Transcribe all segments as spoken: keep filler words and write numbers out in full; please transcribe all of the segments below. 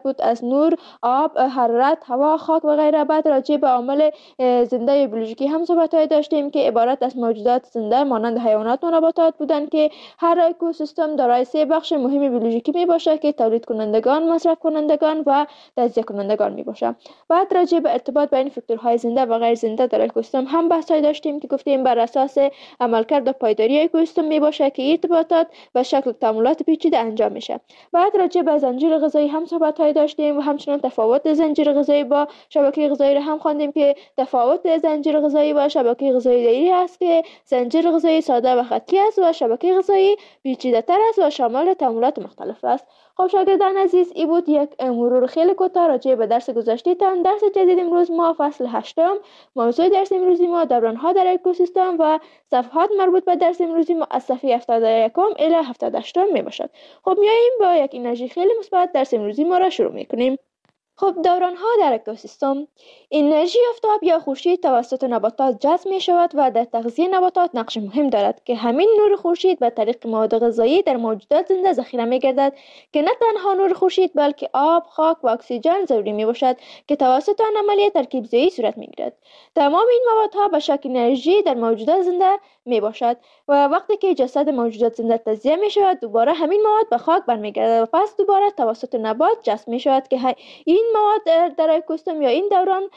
بود از نور، آب، حرارت، هوا، خاک و غیره. بعد راجع به عامل زنده بیولوژیکی هم صحبت‌های داشتیم که عبارت از موجودات زنده مانند حیوانات و نباتات بودند که هر اکوسیستم دارای سه بخش مهم بیولوژیکی می باشد که تولید کنندگان، مصرف کنندگان و تجزیه کنندگان می باشد. بعد راجع به ارتباط بین فاکتورهای زنده و غیر زنده در اکوسیستم هم بحث‌های داشتیم که گفتیم بر اساس عملکرد و پایداری اکوسیستم می باشد که ارتباطات به شکل تعاملات پیچیده انجام میشه. بعد راجع به زنجیره غذایی هم صحبت‌های داشتیم و همچنین تفاوت زنجیره غذایی با شبکه غذایی را هم خواندیم که تفاوت زنجیره غذایی با شبکه غذایی دیری است که زنجیره غذایی ساده و خطی است و شبکه غذایی پیچیده‌تر است و شامل تعاملات مختلف است. خب شاگردان عزیز، این بود یک مرور خیلی کوتاه راجع به درس گذشته تان. درس جدید امروز ما فصل هشتم، موضوع درس امروزی ما دوران‌ها در اکوسیستم و صفحات مربوط به درس امروزی ما از صفحه هفتاد و یک الی هفتاد و هشت می باشد. خب میاییم با یک انرژی خیلی مثبت درس امروزی ما را شروع میکنیم. خب دوران‌ها در اکوسیستم. انرژی آفتاب یا خورشید توسط نباتات جذب می شود و در تغذیه نباتات نقش مهم دارد که همین نور خورشید به طریق مواد غذایی در موجودات زنده ذخیره می گردد که نه تنها نور خورشید بلکه آب، خاک و اکسیژن ضروری می باشد که توسط آن عملیه ترکیب‌زایی صورت می گیرد. تمام این موادها به شکل انرژی در موجودات زنده می باشد و وقتی که جسد موجودات زنده تجزیه می شود دوباره همین مواد به خاک برمیگردد و پس دوباره توسط نبات جذب می شود که این مواد در اکوسیستم یا این دوران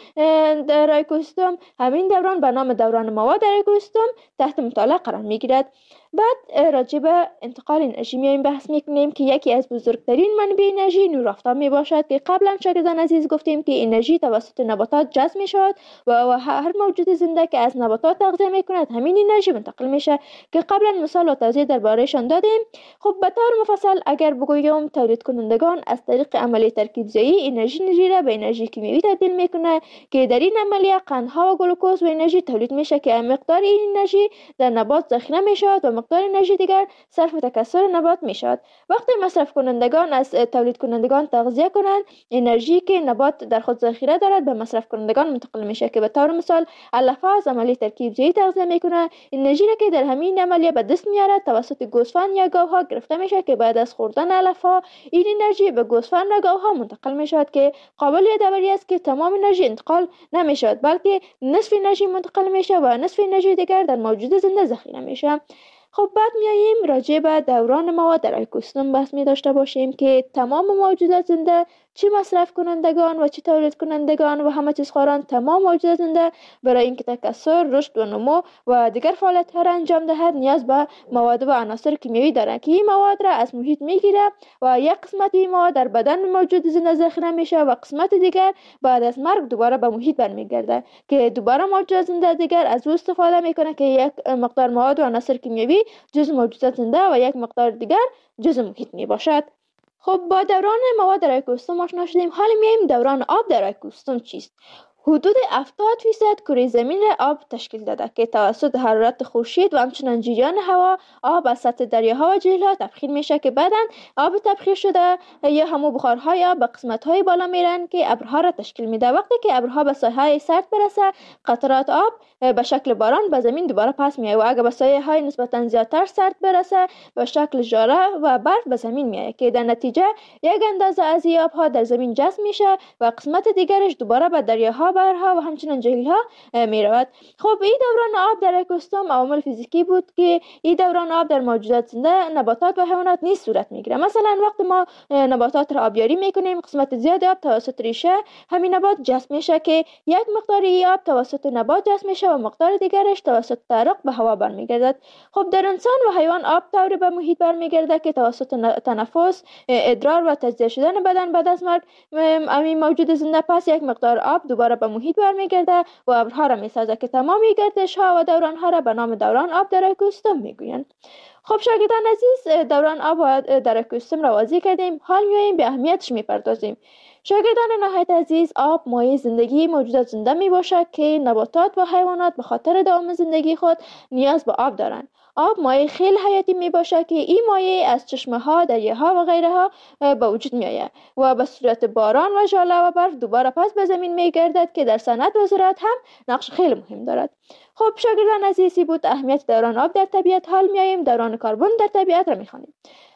در اکوسیستم، همین دوران به نام دوران مواد در اکوسیستم تحت مطالعه قرار می گیرد. بعد راجع به انتقال انرژی میایم بحث میکنیم که یکی از بزرگترین منابع انرژی نور آفتاب می باشد که قبلا شاگردان عزیز گفتیم که انرژی توسط نباتات جذب می شود و هر موجود زنده که از نباتات تغذیه می کند همین انرژی منتقل میشه که قبلا مثال و توضیح دربارهشان دادیم. خب به طور مفصل اگر بگویم تولید کنندگان از طریق عملیه ترکیب‌زایی انرژی نری را به انرژی کیمیایی تبدیل میکنه که در این عملیه قندها و گلوکوز و انرژی تولید میشه که مقدار این انرژی در نبات ذخیره می شود و مقدار انرژی دیگر صرف تکثر نبات می شود. وقتی مصرف کنندگان از تولید کنندگان تغذیه کنند انرژی که نبات در خود ذخیره دارد به مصرف کنندگان منتقل میشه که به طور مثال علفه از عملیه ترکیب‌زایی تغذیه میکنه. انرژی را که در همین عملیه به دست میارد توسط گوسفند یا گاوها گرفته میشه که بعد از خوردن علفها این انرژی به گوسفند و گاوها منتقل می شود که قابل یادآوری است که تمام انرژی انتقال نمی شود بلکه نصف انرژی منتقل میشه و نصف انرژی دیگر در موجود زنده ذخیره میشه. خب بعد میاییم راجع به دوران مواد در اکوسیستم بحث می داشته باشیم که تمام موجودات زنده چه مصرف کنندگان و چه تولید کنندگان و همه چیز خواران تمام موجودات زنده برای اینکه تکثر، رشد و نمو و دیگر فعالیت ها را انجام دهد نیاز به مواد و عناصر کیمیایی دارند که این مواد را از محیط میگیره و یک قسمت این مواد در بدن موجود زنده ذخیره میشه و قسمت دیگر بعد از مرگ دوباره به محیط برمیگرده که دوباره موجودات زنده دیگر از او استفاده میکنه که یک مقدار مواد و عناصر کیمیایی جزء موجودات زنده و یک مقدار دیگر جزء محیط می باشد. خب با دوران مواد در اکوسیستم آشنا شدیم. حالا میایم دوران آب در اکوسیستم چیست؟ حدود هفتاد فیصد کره زمین را آب تشکیل داده که توسط حرارت خورشید و همچنین جریان هوا آب از سطح دریاها و جهیل‌ها تبخیر میشه که بعداً آب تبخیر شده یا همو بخارهای آب به قسمت‌های بالا میرن که ابرها را تشکیل میده. وقتی که ابرها به ساحه‌های سرد برسه قطرات آب به شکل باران به زمین دوباره پس میاد و اگر به ساحه‌های نسبتاً زیادتر سرد برسه به شکل ژاره و برف به زمین میاد که در نتیجه یک اندازه از این آب‌ها در زمین جذب میشه و قسمت دیگرش دوباره به دریاها، بحرها و همچنین جهیل‌ها می رود. خب این دوران آب در اکوسیستم عوامل فیزیکی بود که این دوران آب در موجودات زنده نباتات و حیوانات نیز صورت میگیره. مثلا وقتی ما نباتات را آبیاری میکنیم قسمت زیاد آب توسط ریشه همین نبات جذب میشه که یک مقدار آب توسط نبات جذب میشه و مقدار دیگرش توسط تعرق به هوا برمیگردد. خب در انسان و حیوان آب طوری به محیط برمیگرده که توسط تنفس، ادرار و تجزیه شدن بدن بعد از مرگ همین موجود زنده پس یک مقدار آب دوباره به محیط برمیگرده و ابرها را میسازه که تمام گردش ها و دوران ها را به نام دوران آب در اکوسیستم میگویند. خب شاگردان عزیز دوران آب در اکوسیستم را واضح کردیم. حال میاییم به اهمیتش میپردازیم. شاگردان نهایت عزیز آب مایه زندگی موجودات زنده می باشد که نباتات و حیوانات به خاطر دوام زندگی خود نیاز به آب دارند. آب مایع خیلی حیاتی می باشد که این مایع از چشمه ها، دریاها و غیره ها به وجود می آید و به صورت باران و ژاله و برف دوباره پس به زمین می گردد که در صنعت و زراعت هم نقش خیلی مهم دارد. خب شاگردان عزیزی بود اهمیت دوران آب در طبیعت. حال می آییم دوران کربن در طبیعت را می خوانیم.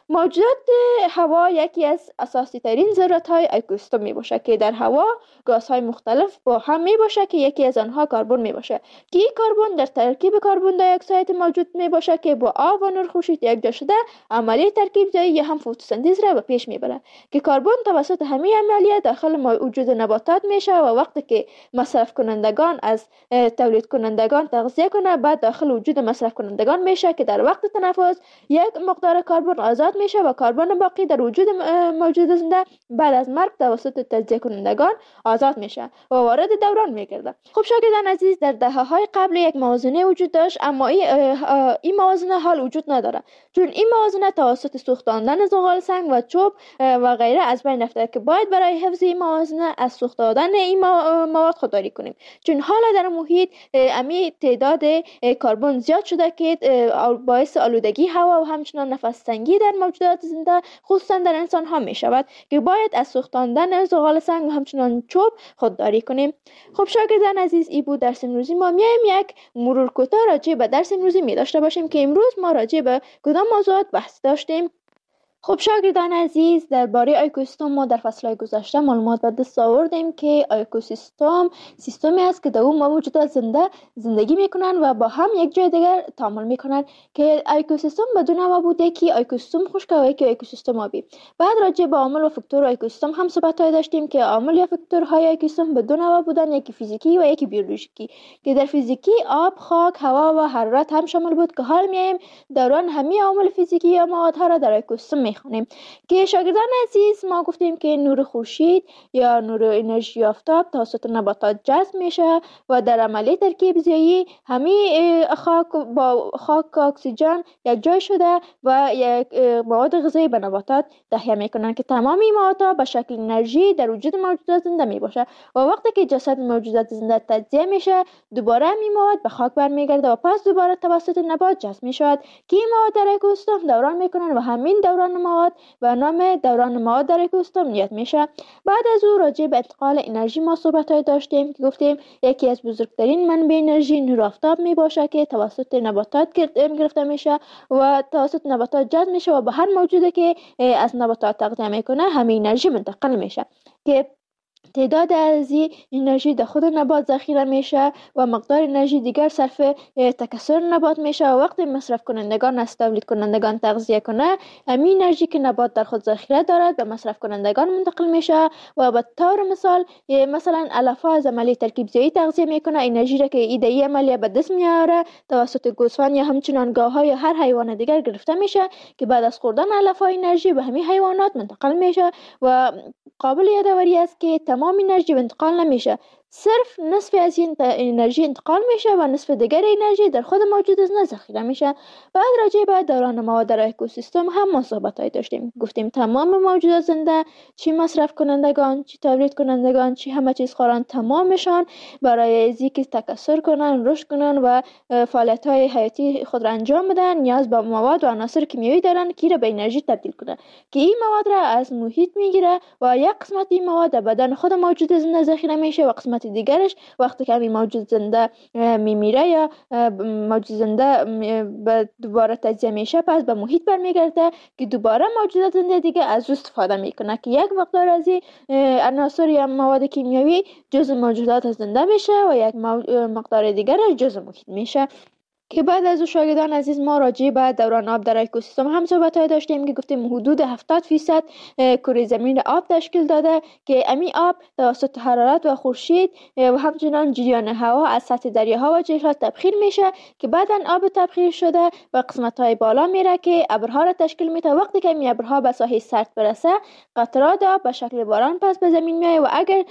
موجودات هوا یکی از اساسی ترین ذرات های اکوسیستم می باشه که در هوا گازهای مختلف با هم می باشه که یکی از آنها کربن می باشه که این کربن در ترکیب کربن دی اکساید موجود می باشه که با آب و نور خورشید یکجا شده عملیه ترکیب زایی یا هم فتوسنتز را به پیش می بره که کربن توسط همین عملیه داخل موجود نباتات میشه و وقتی که مصرف کنندگان از تولید کنندگان تغذیه کنه بعد داخل وجود مصرف کنندگان میشه که در وقت تنفس یک مقدار کربن آزاد میشه و کربن باقی در وجود موجود زنده بعد از مرگ توسط تجزیه کنندگان آزاد میشه و وارد دوران میگرده. خب شاگردان عزیز، در دهه‌های قبل یک موازنه وجود داشت، اما این این موازنه حال وجود نداره، چون این موازنه توسط سوختاندن زغال سنگ و چوب و غیره از بین رفته که باید برای حفظ این موازنه از سوخت دادن این مواد خودداری کنیم، چون حالا در محیط امی تعداد کربن زیاد شده که باعث آلودگی هوا و همچنان نفس تنگی در موجودات زنده خصوصا در انسان ها می شود که باید از سوختاندن زغال سنگ و همچنان چوب خودداری کنیم. خب شاگردان عزیز، این بود درس امروزی ما. میایم یک مرور کوتاه راجع به درس امروزی می داشته باشیم که امروز ما راجع به کدام موضوعات بحث داشتیم. خب شاگردان عزیز، درباره اکوسیستم ما در فصل‌های گذشته معلومات به دست آوردیم که اکوسیستم سیستمی است که در اون موجودات زنده زندگی میکنن و با هم یک جای دیگر تعامل میکنن که اکوسیستم به دو نوع بوده که اکوسیستم خشک و یکی اکوسیستم آبی. بعد راجع به عامل و فاکتور اکوسیستم هم صحبت داشتیم که عامل یا فاکتورهای اکوسیستم به دو نوع بودن، یکی فیزیکی و یکی بیولوژیکی، که در فیزیکی آب، خاک، هوا و حرارت هم شامل بود که حال میایم دوران همه عوامل فیزیکی یا موادها را در اکوسیستم خونیم. که شاگردان عزیز، ما گفتیم که نور خورشید یا نور انرژی آفتاب توسط نباتات جذب میشه و در عملیه ترکیب زیایی همه خاک با خاک اکسیژن یک جای شده و یک مواد غذایی به نباتات تهیه میکنن که تمام این موادها به شکل انرژی در وجود موجودات زنده میباشه و وقتی که جسد موجودات زنده تجزیه میشه دوباره این مواد به خاک برمیگرده و پس دوباره توسط نبات جذب میشود که این مواد در اکوسیستم دوران میکنن و همین دوران مواد و نام دوران مواد در اکوسیستم نیاد میشه. بعد از او راجع به انتقال انرژی ما صحبت های داشتیم که گفتیم یکی از بزرگترین منبع انرژی نور آفتاب می باشه که توسط نباتات گرفته میشه و توسط نباتات جذب میشه و به هر موجودی که از نباتات تغذیه میکنه همین انرژی منتقل میشه که تعداد از این انرژی در خود نبات ذخیره میشه و مقدار انرژی دیگر صرف تکثر نبات میشه و وقتی مصرف کنندگان از تولید کنندگان تغذیه کنه همین انرژی که نبات در خود ذخیره دارد به مصرف کنندگان منتقل میشه و به طور مثال مثلا علفها از عملیه ترکیب زیایی تغذیه میکنه انرژی را که ایده عملیه به دست میاره توسط گوسفند یا همچنان گاوها یا هر حیوان دیگر گرفته میشه که بعد از خوردن علفها انرژی به همین حیوانات منتقل میشه و قابل یادآوری است که تمام انرژی انتقال نمیشه، صرف نصف از این انرژی انتقال میشه و نصف دیگر انرژی در خود موجود زنده ذخیره میشه. بعد راجع به دوران مواد در اکوسیستم هم ما صحبت داشتیم، گفتیم تمام موجودات زنده چی مصرف کنندگان چی تولید کنندگان چی همه چیز خوران تمامشان برای از اینکه تکثر کنن رشد کنن و فعالیت های حیاتی خود را انجام بدن نیاز به مواد و عناصر کیمیایی دارن که را به انرژی تبدیل کنن که این مواد را از محیط میگیره و یک قسمت این مواد در بدن خود موجود زنده ذخیره میشه و قسمت دیگرش وقتی که همین موجود زنده میمیره یا موجود زنده به دوباره تجزیه میشه پس به محیط برمیگرده که دوباره موجودات زنده دیگه از او استفاده میکنه که یک مقدار از این عناصر یا مواد کیمیایی جزء موجودات زنده میشه و یک مقدار دیگر جزء محیط میشه. که بعد از او شاگردان عزیز ما راجع به دوران آب در اکوسیستم هم صحبت داشتیم که گفتیم حدود هفتاد فیصد کره زمین آب تشکیل داده که امی آب توسط حرارت و خورشید و همچنان جریان هوا از سطح دریاها و جهیل‌ها تبخیر میشه که بعداً آب تبخیر شده و قسمت‌های بالا میره که ابرها را تشکیل میده. وقتی که این ابرها به ساحل سرد برسه قطرات آب به شکل باران پس به زمین میاد و اگر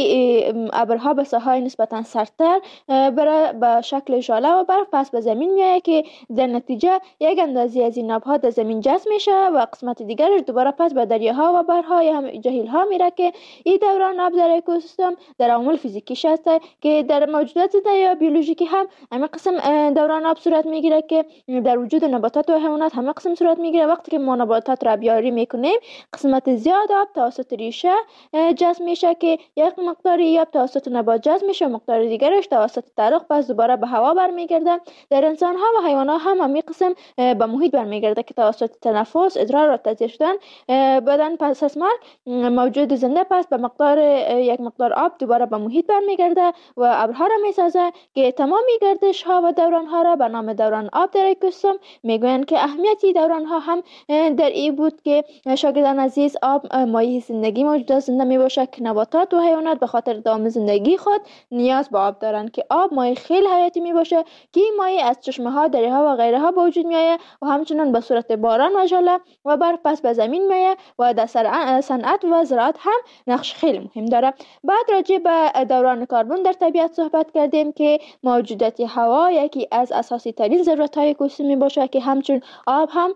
این ابرها به ساحل نسبتاً سردتر بره به شکل ژاله و برف پس به زمین میاد که در نتیجه یک اندازه از این آبها در زمین جذب میشه و قسمت دیگرش دوباره پس به دریاها و بحرها یا هم جهیل‌ها میره که این دوران آب در اکوسیستم در عوامل فیزیکیش هست که در موجودات زنده یا بیولوژیکی هم همه قسم دوران آب صورت میگیره که در وجود نباتات و حیوانات همه قسم صورت میگیره. وقتی که ما نباتات را بیاری میکنیم قسمت زیاد آب توسط ریشه جذب میشه که یک مقداری آب توسط نبات جذب میشه و مقدار دیگرش توسط طرق پس دوباره به هوا برمیگرده. در انسان ها و حیوانات هم همین قسم به محیط برمیگرده که توسط تنفس، ادرار و تجزیه شدن بدن پس از مرگ موجود زنده پس به مقدار یک مقدار آب دوباره به محیط برمیگرده و ابرها را میسازه که تمامی گردش ها و دوران ها را به نام دوران آب در اکوسیستم میگویند که اهمیتی دوران ها هم در این بود که شاگردان عزیز آب مایه زندگی موجودات زنده می باشه که نباتات و حیوانات به خاطر دوام زندگی خود نیاز به آب دارند که آب مایه خیلی حیاتی می باشه که این مایه از چشمه ها، دره ها و غیره ها به وجود می آید و همچنین به صورت باران و ژله و برف پس به زمین می آید و در صنعت و زراعت هم نقش خیلی مهم داره. بعد راجع به دوران کربن در طبیعت صحبت کردیم که موجودات هوا یکی از اساسی ترین ضرورت های اکوسیستم می باشه که همچون آب هم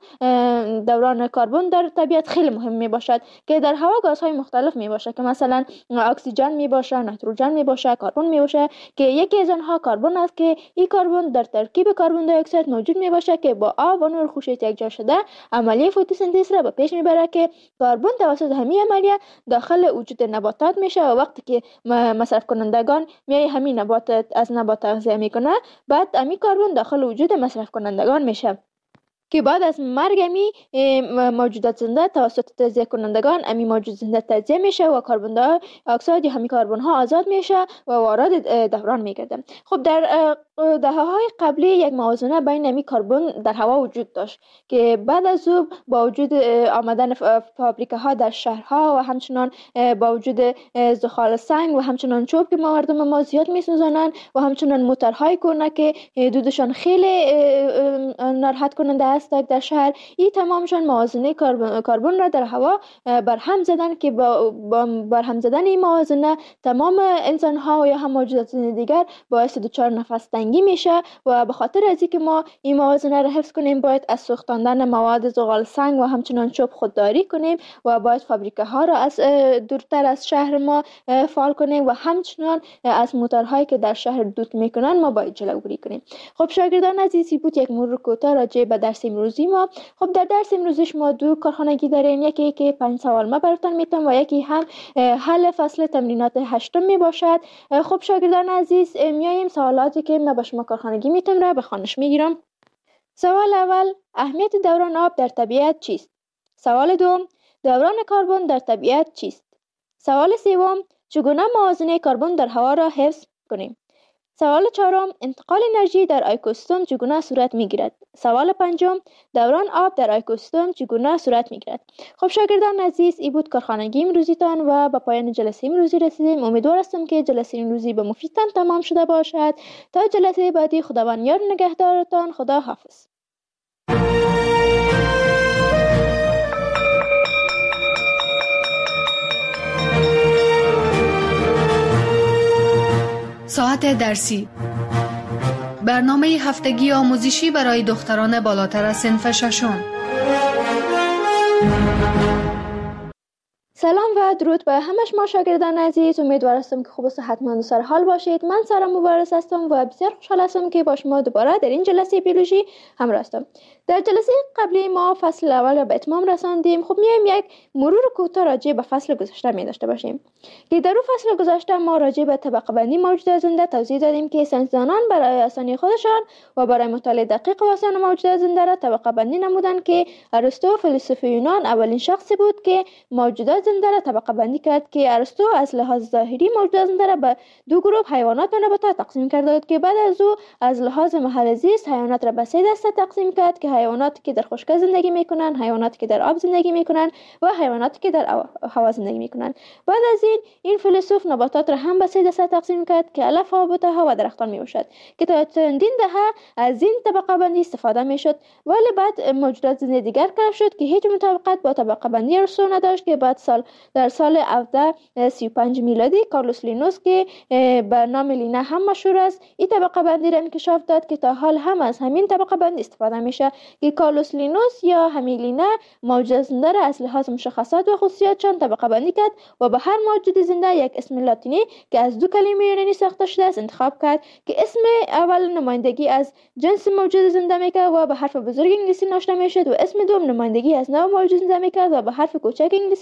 دوران کربن در طبیعت خیلی مهم می باشد که در هوا گازهای مختلف می باشه که مثلا اکسیژن می باشه، نیتروژن می باشه، کربن می باشه که یکی از آنها کربن است که این کربن در ترکیب کربن دی اکساید موجود می باشه که با آب و نور خورشید یکجا شده عملیه فتوسنتز را به پیش می بره که کربن توسط همین عملیه داخل وجود نباتات میشه و وقتی که مصرف کنندگان میای همین نبات از نبات تغذیه میکنه بعد همین کربن داخل وجود مصرف کنندگان میشه که بعد از مرگ امی موجودات زنده توسط تجزیه کنندگان امی موجود زنده تجزیه میشه و کربن دی اکساید یا همین کربن ها آزاد میشه و وارد دوران میگرده. خب در دهه‌های قبلی یک موازنه بین امی کربن در هوا وجود داشت که بعد از او با وجود آمدن فابریکه ها در شهرها و همچنان با وجود زغال سنگ و همچنان چوب که مردم ما زیاد میسوزانند و همچنان موتورهای کهنه که دودشان خیلی ناراحت کننده است در شهر، این تمامشان موازنه کربن را در هوا برهم زدن که با برهم زدن این موازنه تمام انسان ها یا هم موجودات دیگر باعث دچار نفس تنگی میشه و به خاطر از اینکه ما این موازنه را حفظ کنیم باید از سوختاندن مواد زغال سنگ و همچنان چوب خودداری کنیم و باید فابریکه ها را از دورتر از شهر ما فعال کنیم و همچنان از موتورهایی که در شهر دود میکنن ما باید جلوگیری کنیم. خب شاگردان عزیزی بود یک مرور کوتاه راجع به درس امروزی ما. خب در درس امروزش ما دو کارخانگی داریم، یکی که پنج سوال ما براتون میتونم و یکی هم حل فصل تمرینات هشتم می باشد. خب شاگردان عزیز میایم سوالاتی که ما به شما کارخانگی میتونم را به خوانش میگیرم. سوال اول، اهمیت دوران آب در طبیعت چیست؟ سوال دوم، دوران کربن در طبیعت چیست؟ سوال سوم، چگونه موازنه کربن در هوا را حفظ کنیم؟ سوال چهارم، انتقال انرژی در اکوسیستم چگونه صورت میگیرد؟ سوال پنجم، دوران آب در اکوسیستم چگونه صورت میگیرد؟ خب شاگردان عزیز، این بود کارخانگی امروزیتان و به پایان جلسه امروزی رسیدیم. امیدوار هستم که جلسه امروزی به مفیدتان تمام شده باشد. تا جلسه بعدی خداوند یار نگهدارتان. خدا حافظ. ساعت درسی، برنامه هفتگی آموزشی برای دختران بالاتر از صنف ششم. سلام و درود به همه شما شاگردان عزیز. امیدوار هستم که خوب و صحتمند و سر حال باشید. من سارا مبارز هستم و بسیار خوشحال هستم که با شما دوباره در این جلسه بیولوژی همراه هستم. در جلسه قبلی ما فصل اول را به اتمام رساندیم. خب میایم یک مرور کوتاه راجع به فصل گذشته می داشته باشیم که در اون فصل گذشته ما راجع به طبقه بندی موجودات زنده توضیح دادیم که ساینسدانان برای آسانی خودشان و برای مطالعه دقیق و آسان موجودات زنده را طبقه بندی نمودند که ارسطو فیلسوف یونان اولین شخصی بود که موجودات زنده را طبقه بندی کرد که ارسطو از لحاظ ظاهری موجودات زنده را به دو گروه حیوانات و نباتات تقسیم کرده بود که بعد از او از لحاظ محل زیست حیوانات را به سه دسته تقسیم کرد که حیواناتی که در خشکی زندگی میکنن، حیواناتی که در آب زندگی میکنن و حیواناتی که در هوا زندگی میکنن. بعد از این این فیلسوف نباتات را هم به سه دسته تقسیم کرد که علف ها، بوته ها و درختان میباشد که تا چندین دهه از این طبقه بندی استفاده میشد، ولی بعد موجودات زنده دیگر کشف شد که هیچ مطابقت با طبقه بندی ارسطو نداشت که بعد سال در سال هفده سی و پنج میلادی کارلوس لینوس که به نام لینا هم مشهور است این طبقه بندی را انکشاف داد که تا حال هم از همین طبقه بندی استفاده میشه که کارلوس لینوس یا همین لینا موجود زنده را از لحاظ مشخصات و خصوصیاتشان طبقه بندی کرد و به هر موجود زنده یک اسم لاتینی که از دو کلمه یونانی ساخته شده است انتخاب کرد که اسم اول نمایندگی از جنس موجود زنده میکرد و به حرف بزرگ انگلیسی ناشنا میشد و اسم دوم نمایندگی از نوع موجود زنده میکرد و به حرف کوچک انگلیسی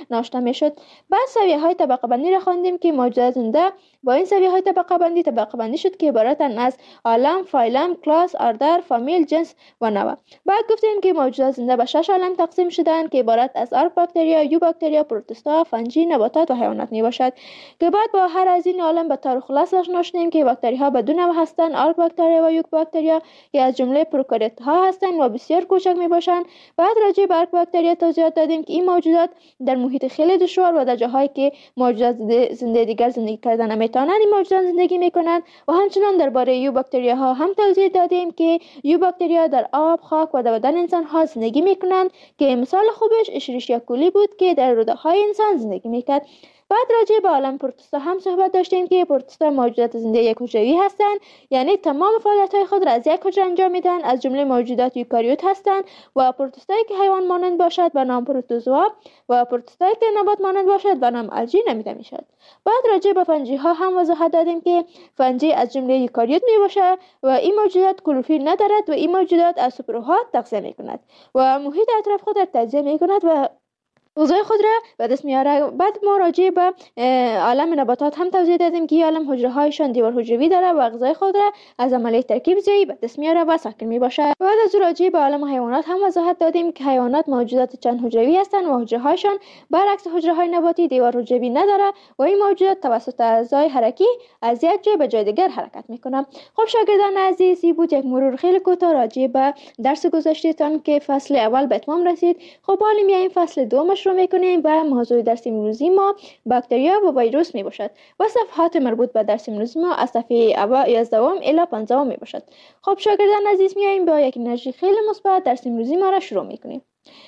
ناشته میشد. بعد سویه های طبقه بندی را خواندیم که موجودات زنده با این سویه های طبقه بندی طبقه بندی شد که عبارتند از عالم، فایلم، کلاس، اردر، فامیل، جنس و نوع. بعد گفتیم که موجودات زنده به شش عالم تقسیم شدند که عبارت از آرک باکتریا، یو باکتریا، پروتوستا، فنجی، نباتات و حیوانات می باشد که بعد با هر از این عالم به طور خلاص آشنا شدیم که باکتری ها به دو نوع هستند: آرک باکتریا و یوک باکتریا که از جمله پروکاریوت ها هستند و بسیار کوچک می باشند. بعد راجع به آرک باکتریا توضیحات دادیم که این موجودات در محیط خیلی دشوار و در جاهایی که موجودات زنده دیگر زندگی کردن نمیتونند این موجودات زندگی میکنند. و همچنان درباره یو باکتریا ها هم توضیح دادیم که یو باکتریا در آب، خاک و در بدن انسان ها زندگی میکنند که مثال خوبش اشریشیا کولی بود که در روده های انسان زندگی میکرد. بعد راجع به عالم پروتوستا هم صحبت داشتیم که پروتوستا موجودات زنده یک حجروی هستند، یعنی تمام فعالیت‌های خود را از یک حجره انجام میدن، از جمله موجودات یوکاریوت هستند. و پروتوستایی که حیوان مانند باشد به نام پروتوزوا و پروتوستایی که نبات مانند باشد به نام الژی نامیده میشد. بعد راجع به فنجی ها هم وضاحت دادیم که فنجی از جمله یوکاریوت می باشد و این موجودات کلروفیل ندارد و این موجودات از سوپرها تغذیه میکند و محیط اطراف خود را تجزیه میکند و غذای خود را به دست میاره. بعد ما راجع به عالم نباتات هم توضیح دادیم که عالم حجره هایشان دیوار حجروی داره و غذای خود را از عملیه ترکیب زیایی به دست میاره و ساکن میباشه. بعد از راجع به عالم حیوانات هم وضاحت دادیم که حیوانات موجودات چند حجروی هستند و حجره هایشان برعکس حجره های نباتی دیوار حجروی نداره و این موجودات توسط اعضای حرکی از یک جای به جای دیگر حرکت میکنه. خب شاگردان عزیز، این بود یک مرور خیلی کوتاه راجع به درس گذشتهتان که فصل اول به اتمام رسید. خب حالا میایم فصل دومش رو میکنیم و موضوع درس امروزی ما باکتریا و ویروس می باشد و صفحات مربوط به درس امروزی ما از صفحه یازده الی پانزده می باشد. خب شاگردان عزیز، میایم با یک انرژی خیلی مثبت درس امروزی ما را شروع میکنیم.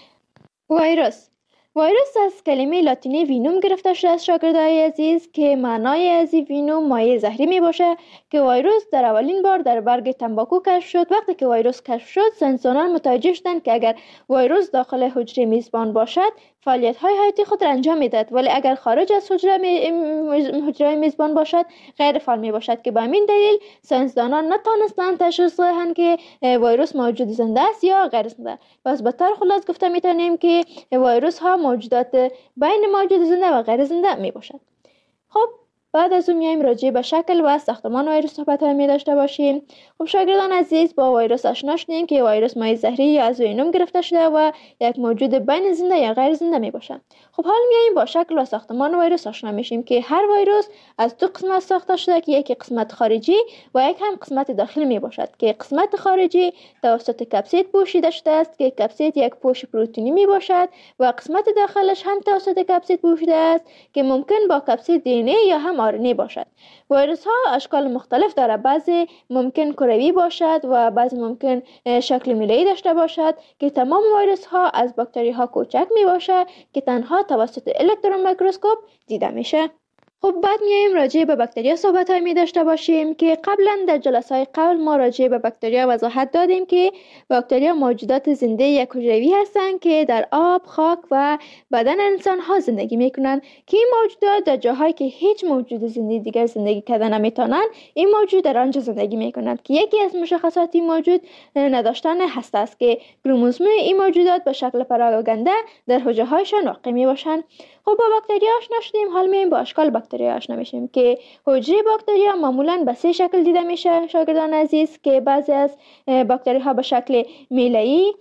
ویروس ویروس از کلمه لاتینی وینوم گرفته شده است شاگردای عزیز که معنای از وینوم مایع زهری می باشه که ویروس در اولین بار در برگ تنباکو کشف شد. وقتی که ویروس کشف شد ساینسدانان متوجه شدند که اگر ویروس داخل حجره میزبان باشد فعالیت های حیاتی خود را انجام میدهد، ولی اگر خارج از حجره می... حجره میزبان باشد غیر فعال می باشد که به همین دلیل ساینسدانان نتوانستند تشخیص دهند که ویروس موجود زنده است یا غیر زنده. پس به طور خلاص گفته میتونیم که ویروس ها موجودات بین موجود زنده و غیر زنده می باشد. خب بعد از اون میایم راجع به شکل و ساختمان ویروس صحبت می داشته باشیم. خب شاگردان عزیز، با ویروس آشنا شدیم که ویروس مایع زهری یا از وینوم گرفته شده و یک موجود بین زنده یا غیر زنده می باشد. خب حالا میایم با شکل و ساختمان ویروس آشنا میشیم که هر ویروس از دو قسمت ساخته شده که یکی قسمت خارجی و یک هم قسمت داخلی می باشد که قسمت خارجی توسط کپسید پوشیده شده است که کپسید یک پوش پروتئینی می باشد و قسمت داخلش هم توسط کپسید پوشیده است که ممکن با کپسید دی ان ای یا هم آر ان ای باشد. ویروس ها اشکال مختلف داره، بعضی ممکن کروی باشد و بعضی ممکن شکل میله‌ای داشته باشد که تمام ویروس ها از باکتری ها کوچک می باشد که تنها توسط الکترون میکروسکوپ دیده میشه. خب بعد میایم راجع به باکتریا صحبت های می داشته باشیم که قبلا در جلسه های قبل ما راجع به باکتریا وضاحت دادیم که باکتریا موجودات زنده یک حجروی هستند که در آب، خاک و بدن انسان ها زندگی میکنند که این موجودات در جاهایی که هیچ موجود زنده دیگر زندگی کردن نمیتونن این موجود در آنجا زندگی میکنند که یکی از مشخصات این موجود نداشتن هسته است که کروموزوم این موجودات به شکل پراگنده در حجره هایشان واقع می باشند. خب با باکتریا آشنا شدیم، حال میایم با اشکال باکتریا آشنا میشیم که حجره باکتریا معمولا به سه شکل دیده میشه شاگردان عزیز که بعضی از باکتری ها به شکل میله‌ای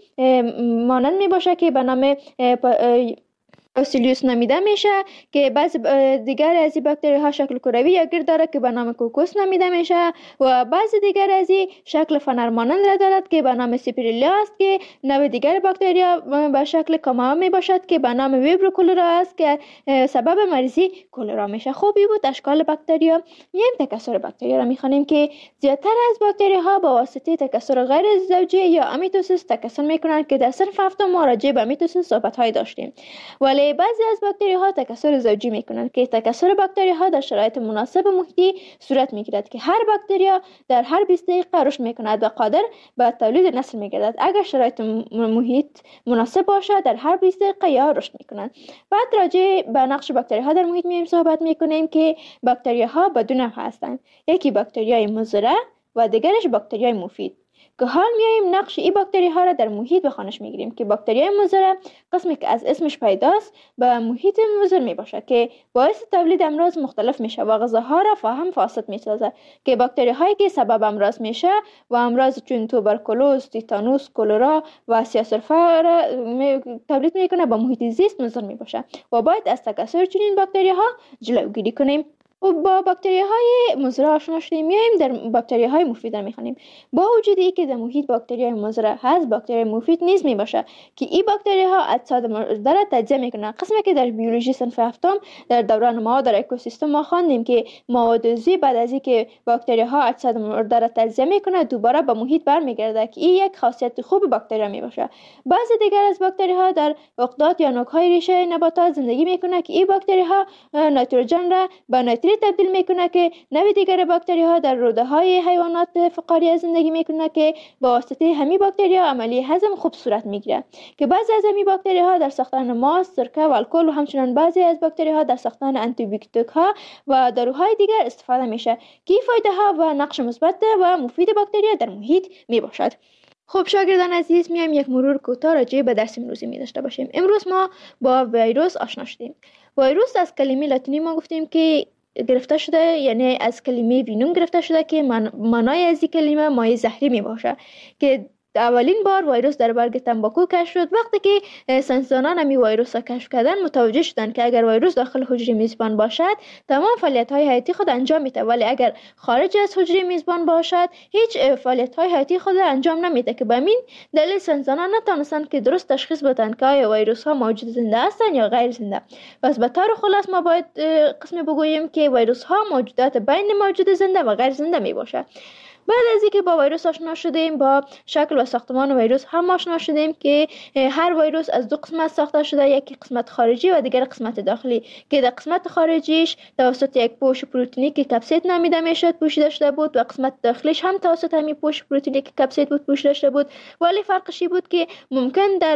مانند می باشه که به نام اوسیلیوس نامیده میشه که بعض دیگر از این باکتری ها شکل کروی یا گرد داره که به نام کوکوس نامیده میشه و بعض دیگر از این شکل فنر مانند را دارد که به نام سیپریلا است که نوع دیگر باکتریا به شکل کاما می باشد که به نام ویبرو کولرا است که سبب مریضی کولرا میشه. خوبی بود اشکال باکتریا. میایم تکثر باکتریا را میخوانیم که زیادتر از باکتری ها با واسطه تکثر غیر زوجی یا امیتوسیس تکثر میکنند که در صنف هفتم ما راجع به امیتوسیس صحبت های داشتیم، ولی بعضی از باکتری ها تکثر زوجی میکنند که تکثر باکتری ها در شرایط مناسب محیطی صورت میگیرد که هر باکتریا در هر بیست دقیقه رشد میکند و قادر به تولید نسل میگردد. اگر شرایط محیط مناسب باشد در هر بیست دقیقه یا رشد میکنند. بعد راجع به نقش باکتری ها در محیط میایم صحبت میکنیم که باکتری ها به دو نوع هستند، یکی باکتریای مضر و دیگرش باکتریای مفید. که حال میایم نقش این باکتری ها را در محیط به خوانش میگیریم که باکتری های مضر قسمی که از اسمش پیداست به محیط مضر می باشه که باعث تولید امراض مختلف میشه و غذاها را فهم فاسد میسازه که باکتری هایی که سبب امراض میشه و امراض چون توبرکولوز، تیتانوس، کلرا و سیاه‌سرفه را تولید میکنه به محیط زیست مضر می باشه و باید از تکثر چنین باکتری ها جلوگیری کنیم. و با باکتری های مضر آشنا شدیم. میایم در باکتری های مفید را میخوانیم. با وجود اینکه در محیط باکتری های مضر هست، باکتری مفید نیز می باشه که این باکتری ها اجساد مرده را تجزیه میکنه. قسمی که در بیولوژی صنف هفتم در دوران ما در اکوسیستم ما خواندیم که موادوزی بعد از اینکه باکتری ها اجساد مرده را تجزیه میکنه دوباره به محیط برمیگرده که این یک خاصیت خوب باکتری می باشه. بعضی دیگر از باکتری ها در عقدات یا نوک های ریشه نباتات زندگی میکنه که این باکتری ها نیتروژن را به نیتریت تبدیل میکنه که نوع دیگر باکتری ها در روده های حیوانات فقاریه زندگی میکنه که با واسطه همین باکتری ها عملی هضم خوب صورت میگیره که بعضی از همین باکتری ها در ساختن ماست، سرکه و الکل و همچنین بعضی از باکتری ها در ساختن آنتی بیوتیک ها و داروهای دیگر استفاده میشه که فایده ها و نقش مثبت و مفید باکتری ها در محیط میباشد. خب شاگردان عزیز، میایم یک مرور کوتاه راجع به درس امروزی می داشته باشیم. امروز ما با ویروس آشنا شدیم. ویروس از کلمه لاتینی ما گفتیم که گرفته شده، یعنی از کلمه وینوم گرفته شده که من معنای از این کلمه مایع زهری می باشه که اولین بار ویروس در برگ تنباکو کشف شد. وقتی که ساینسدانان می ویروس را کشف کردن متوجه شدند که اگر ویروس داخل حجره میزبان باشد تمام فعالیت های حیاتی خود انجام میده، ولی اگر خارج از حجره میزبان باشد هیچ فعالیت های حیاتی خود انجام نمیده که به همین دلیل ساینسدانان نتونستند که درست تشخیص بدن که آیا ویروس ها موجود زنده هستند یا غیر زنده. پس به طور خلاص ما باید قسم بگوییم که ویروس ها موجودات بین موجود زنده و غیر زنده می باشد. بعد از اینکه با ویروس آشنا شدیم، با شکل و ساختمان ویروس هم آشنا شدیم که هر ویروس از دو قسمت ساخته شده، یکی قسمت خارجی و دیگر قسمت داخلی که در قسمت خارجیش توسط یک پوش پروتئینی که کپسید نامیده میشد پوشیده شده بود و قسمت داخلیش هم توسط همین پوش پروتئینی که کپسید بود پوشیده شده بود، ولی فرقش بود که ممکن در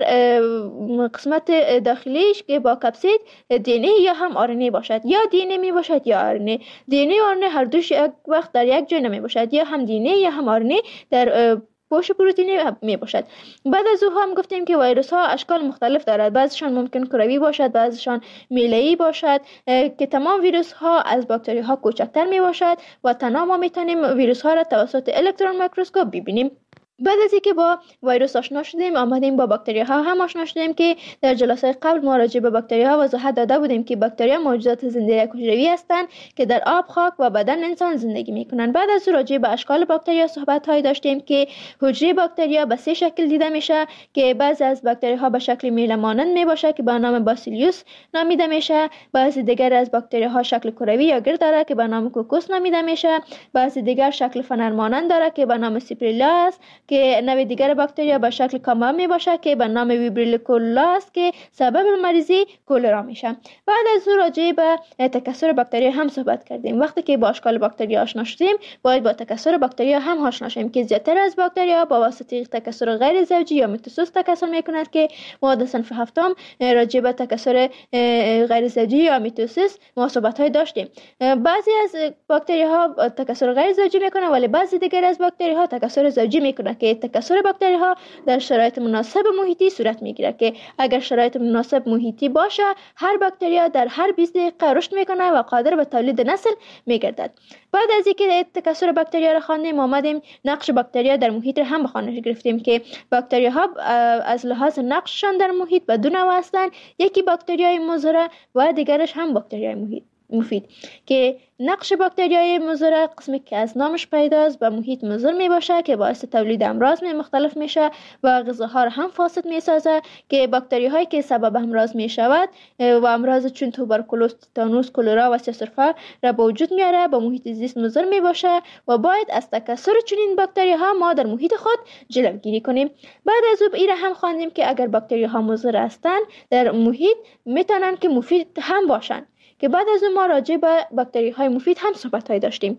قسمت داخلیش که با کپسید دی ان ای یا هم آر ان ای باشد، یا دی ان ای می باشد یا آر ان ای. دی ان ای و آر ان ای هر دوش یک وقت در یک جای نمی باشد، یا هم دی ان ای یا هم آر ان ای در پوش پروتئینی می باشد. بعد از او هم گفتیم که ویروس ها اشکال مختلف دارد، بعضیشان ممکن کروی باشد، بعضیشان میله‌ای باشد که تمام ویروس ها از باکتری ها کوچکتر می باشد و تنها ما میتونیم ویروس ها را توسط الکترون میکروسکوپ ببینیم. بعد از اینکه با ویروس آشنا شدیم آمدیم با باکتری ها هم آشنا شدیم که در جلسه قبل ما راجع به باکتری ها وضاحت داده بودیم که باکتری ها موجودات زنده حجروی هستند که در آب، خاک و بدن انسان زندگی میکنند. بعد از راجع به اشکال باکتری ها صحبت های داشتیم که حجره باکتری ها به سه شکل دیده میشه که بعضی از باکتری ها به شکل میله مانند می باشه که به نام باسیلیوس نامیده میشه، بعضی دیگر از باکتری ها شکل کروی یا گرد داره که به نام کوکوس نامیده میشه، بعضی دیگر شکل فنر مانند داره که به نام سیپریلا است که نوع دیگر باکتریا به شکل کاما می باشه که به نام ویبریلوکولا است که سبب مریضی کولرا میشه. بعد از او راجع به تکثر باکتریا هم صحبت کردیم. وقتی که با اشکال باکتریا آشنا شدیم باید با تکثر باکتریا هم آشنا شیم که زیادتر از باکتریا با واسطه تکثر غیر زوجی یا میتوسیس تکثر میکنند که ما در صنف هفتم راجع به تکثر غیر زوجی یا میتوسیس ما صحبت های داشتیم. بعضی از باکتریاها تکثر غیر زوجی میکنه ولی بعضی دیگر از باکتریاها تکثر زوجی میکنه که تکثر باکتری ها در شرایط مناسب محیطی صورت میگیره که اگر شرایط مناسب محیطی باشه هر باکتری در هر بیست دقیقه رشد میکنه و قادر به تولید نسل میگردد. بعد از اینکه تکثر باکتری را خواندیم آمدیم نقش باکتری در محیط هم به خوانش گرفتیم که باکتری ها از لحاظ نقششان در محیط به دو نوع هستند، یکی باکتریای مضر و دیگرش هم باکتریای محیط مفید که نقش باکتریای مضر قسمی که از نامش پیداست به محیط مضر می باشه که باعث تولید امراض می مختلف میشه و غذاها را هم فاسد می سازه که باکتری هایی که سبب امراض می شود و امراض چون توبرکولوز، تیتانوس، کلرا و سیاه‌سرفه را به وجود میاره به محیط زیست مضر می باشه و باید از تکثر چنین باکتری ها ما در محیط خود جلوگیری کنیم. بعد از او ایره هم خواندیم که اگر باکتری ها مضر هستند در محیط میتونن که مفید هم باشن که بعد از اون ما راجع به باکتری های مفید هم صحبت های داشتیم.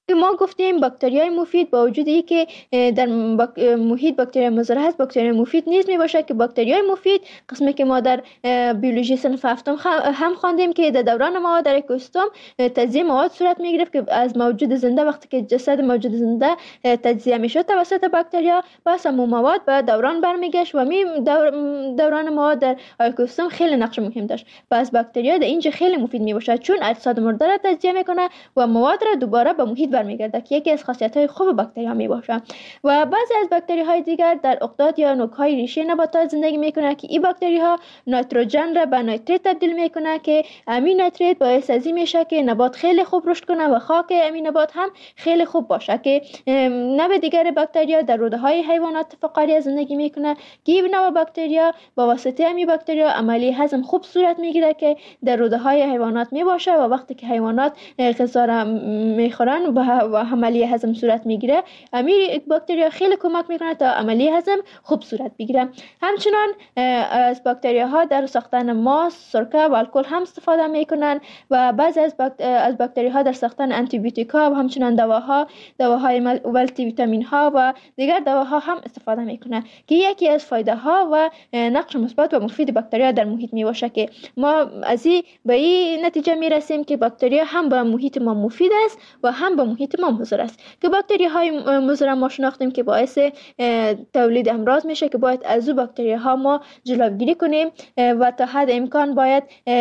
که ما گفتیم باکتریای مفید با وجود اینکه در باک... محیط باکتری مضر هست، باکتری مفید نیز می باشه که باکتریای مفید قسمی که ما در بیولوژی صنف هفتم هم خواندیم که در دوران ما در اکوسیستم تجزیه مواد صورت می گرفت که از موجود زنده وقتی که جسد موجود زنده تجزیه می شد توسط باکتریا و سموم مواد به دوران برمیگشت و می دور... دوران ما در اکوسیستم خیلی نقش مهم داشت. پس باکتریا در اینجا خیلی مفید می باشه چون اجساد مرده را تجزیه میکنه و مواد را دوباره به محیط برمیگرده که یکی از خاصیت‌های خوب باکتری ها می باشه. و بعضی از باکتری های دیگر در اقداد یا نوک‌های ریشه نباتات زندگی میکنه که این باکتری ها نایتروژن را به نیتریت تبدیل میکنه که امین نیتریت باعث از این میشه که نبات خیلی خوب رشد کنه و خاک امین نبات هم خیلی خوب باشه. که نوع دیگر باکتریا در روده های حیوانات فقاریه زندگی میکنه که این نوع باکتریا با واسطه امی باکتریا عملی هضم خوب صورت میگیره که در روده های حیوانات می باشه و وقتی که حیوانات غذا را میخورن و عملی هضم صورت میگیره امی باکتریا خیلی کمک میکنه تا عملی هضم خوب صورت بگیره. همچنان از باکتریا ها در ساختن ماست، سرکه و الکل هم استفاده میکنن و بعضی از باکت... از باکتری ها در ساختن آنتی بیوتیکا و همچنان دواها، دواهای ملتی ویتامین ها و دیگر دواها هم استفاده میکنن که یکی از فایده ها و نقش مثبت و مفید باکتریا در محیط می باشه که ما از این به این نتیجه می رسیم که باکتریا هم به محیط ما مفید است و هم به محیط ما مضر است. که باکتری های مضر ما شناختیم که باعث تولید امراض میشه که باید از او باکتری ها ما جلوگیری کنیم و تا حد امکان باید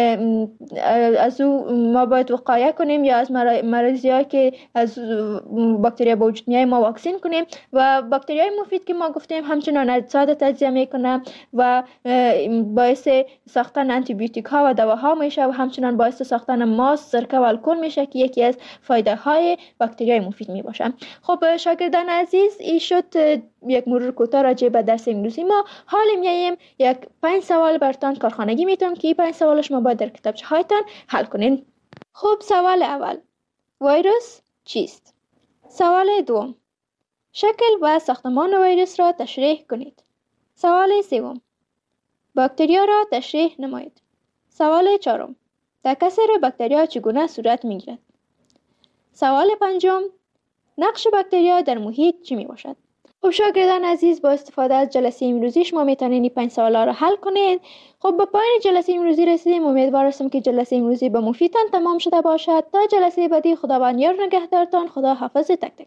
از او ما باید وقایه کنیم یا از مرضی ها که از باکتری با وجود میای ما واکسین کنیم. و باکتری های مفید که ما گفتیم همچنان اجساد تجزیه میکنه و باعث ساختن آنتی بیوتیک ها و دواها میشه و همچنان باعث ساختن ماست، سرکه و الکل میشه که یکی از فایده های باکتری های مفید می باشه. خب شاگردان عزیز، این شد یک مرور کوتاه راجع به درس امروزی ما. حالا میایم یک پنج سوال براتون کارخانگی میتونم که این پنج سوال شما باید در کتابچه هایتان حل کنین. خب سوال اول، ویروس چیست؟ سوال دوم، شکل و ساختمان ویروس را تشریح کنید. سوال سوم، باکتریا را تشریح نمایید. سوال چهارم، تکثر باکتریا چگونه صورت میگیرد؟ سوال پنجم، نقش باکتریا در محیط چی می باشد؟ خب شاگردان عزیز، با استفاده از جلسه امروزی شما میتونید این پنج سوالا را حل کنید. خب به پایان جلسه امروزی رسیدیم. امیدوار هستم که جلسه امروزی به مفیدتان تمام شده باشد. تا جلسه بعدی خداوند یار نگهدارتان. خدا حافظ تک تک.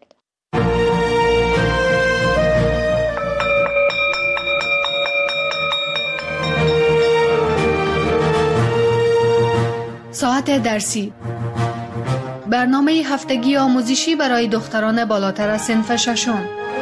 ساعت درسی، برنامه هفتگی آموزشی برای دختران بالاتر از صنف ششم.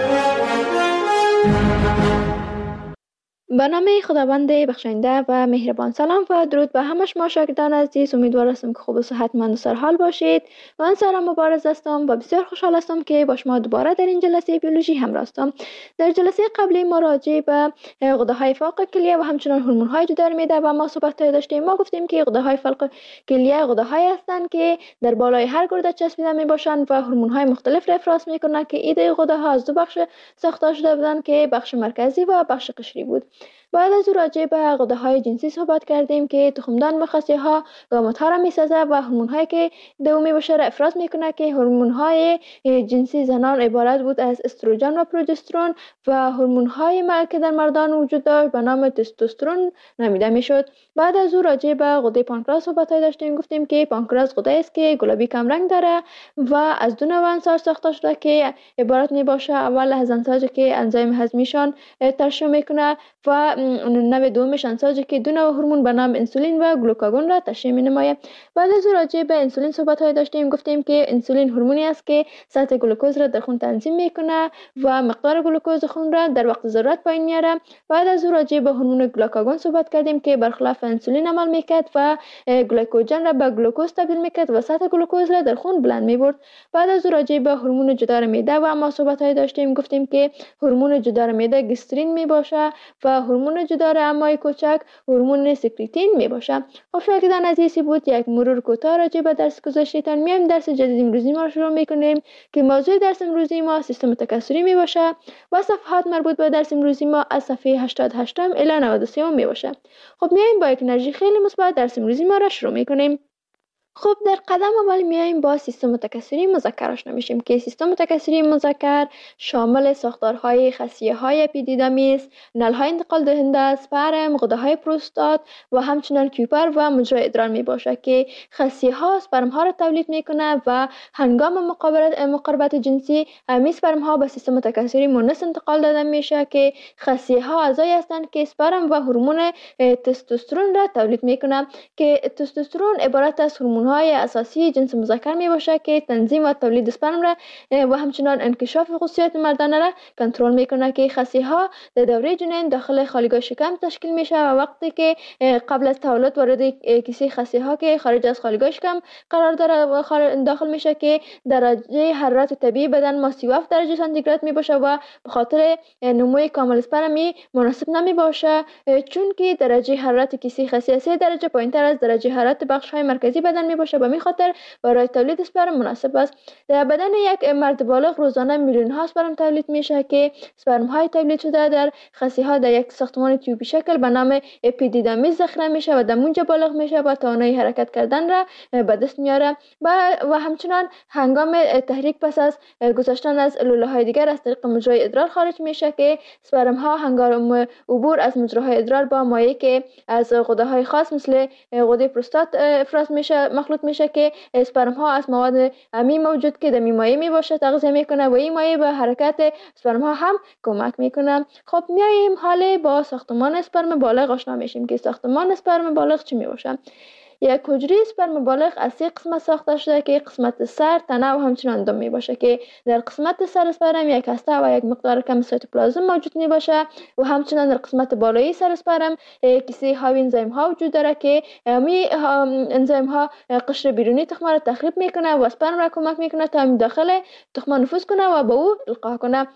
به نام خداوند بخشنده و مهربان. سلام و درود به همه شما شاگردان عزیز. امیدوار هستم که خوب و صحتمند و سرحال باشید. من سارا مبارز هستم و بسیار خوشحال هستم که با شما دوباره در این جلسه بیولوژی همراه هستم. در جلسه قبلی ما راجع به غده‌های فوق کلیه و همچنان هورمون‌های جدار معده و ما صحبت داشتیم. ما گفتیم که غده‌های فوق کلیه غده‌هایی هستند که در بالای هر گرده چسبیده میباشند و هورمون‌های مختلف را افراز میکنند که ایده غده‌ها از دو بخش ساخته شده بودند که بخش مرکزی و بخش قشری بود. بعد از او راجع به غده‌های جنسی صحبت کردیم که تخمدان و خصیه‌ها گامت‌ها را می‌سازه و هورمون‌هایی که دومی باشه را افراز میکنه که هورمون‌های جنسی زنان عبارت بود از استروژن و پروژسترون و هورمون‌های که در مردان وجود داشت به نام تستوسترون نامیده میشد. بعد از او راجع به غده پانکراس صحبت داشتیم. گفتیم که پانکراس غده است که گلابی کم رنگ داره و از دو نوع انساج ساخته شده که عبارت میباشه اول از انساجی که انزیم هضمیشان ترشح میکنه و نوع دومش انساجی که دو نوع هورمون به نام انسولین و گلوکاگون را تشریح می‌نماید. بعد از راجع به انسولین صحبت های داشتیم. گفتیم که انسولین هورمونی است که سطح گلوکوز را در خون تنظیم میکنه و مقدار گلوکوز خون را در وقت ضرورت پایین میاره. بعد از راجع به هورمون گلوکاگون صحبت کردیم که برخلاف انسولین عمل میکرد و گلیکوژن را به گلوکوز تبدیل میکرد و سطح گلوکوز را در خون بلند میبرد. بعد از راجع به هورمون جدار معده و ما صحبت های داشتیم. گفتیم که هورمون جدار معده گسترین میباشه و هورمون جدار امعای کوچک هورمون سکریتین میباشه. خب شاگردان عزیزی بود یک مرور کوتاه راجع به درس گذشته‌تان. میایم درس جدید امروزی ما رو شروع میکنیم که موضوع درس امروزی ما سیستم تکثری میباشه و صفحات مربوط به درس امروزی ما از صفحه هشتاد و هشت الی نود و سه میباشه. خب میایم با یک انرژی خیلی مثبت درس امروزی ما رو شروع میکنیم. خب در قدم اول میایم با سیستم تکثری مذکر آشنا میشیم که سیستم تکثری مذکر شامل ساختارهای خصیه های اپیدیدامیس، نلهای انتقال دهنده، اسپرم، غده های پروستات و همچنین کیوپر و مجرای ادرار می باشد که خصیه ها اسپرم ها را تولید میکنه و هنگام مقابلت مقاربت جنسی همین اسپرم ها به سیستم تکثری مونس انتقال داده میشه که خصیه ها اعضایی هستند که اسپرم و هورمون تستوسترون را تولید میکنه که تستوسترون عبارت از هورمون های اساسی جنس مذکر می باشد که تنظیم و تولید اسپرم را و همچنان انکشاف خصوصیات مردانه را کنترل میکنه که خصیه ها در دوره جنین داخل خالیگاه شکم تشکیل میشه و وقتی که قبل از تولد وارد کیسه خصیه ها که خارج از خالیگاه شکم قرار داره و داخل میشه که درجه حرارت طبیعی بدن ما سی و هفت درجه سانتیگراد می باشه و به خاطر نموی کامل اسپرمی مناسب نمی باشه چون که درجه حرارت کیسه خصیه سه درجه پایینتر از درجه حرارت بخش های مرکزی بدن می باشه. به همین خاطر برای تولید اسپرم مناسب است. در بدن یک مرد بالغ روزانه میلیون ها اسپرم تولید میشه که اسپرم های تولید شده در خصیه ها در یک ساختمان تیوبی شکل به نام اپیدیدامیس ذخیره میشه و در اونجا بالغ میشه و توانایی حرکت کردن را به دست میاره و همچنان هنگام تحریک پس از گذشتن از لوله های دیگر از طریق مجرای ادرار خارج میشه که اسپرم ها هنگام عبور از مجراهای ادرار با مایع که از غده های خاص مثل غده پروستات افراز میشه مخلوط میشه که اسپرم ها از مواد امی موجود که در مایع می باشه تغذیه میکنه و این مایع به حرکت اسپرم ها هم کمک میکنه. خب میایم حالا با ساختمان اسپرم بالغ آشنا میشیم که ساختمان اسپرم بالغ چی می باشه. یک حجره اسپرم بالغ از سه قسمت ساخته شده که قسمت سر، تنه و همچنان دم می باشه که در قسمت سر اسپرم یک هسته و یک مقدار کم سایتوپلازم موجود می باشه و همچنان در قسمت بالایی سر اسپرم کیسه های انزیم ها وجود داره که می انزیم ها قشر بیرونی تخم را تخریب میکنه و اسپرم را کمک میکنه تا داخل تخم نفوذ کنه و به او القا کنه.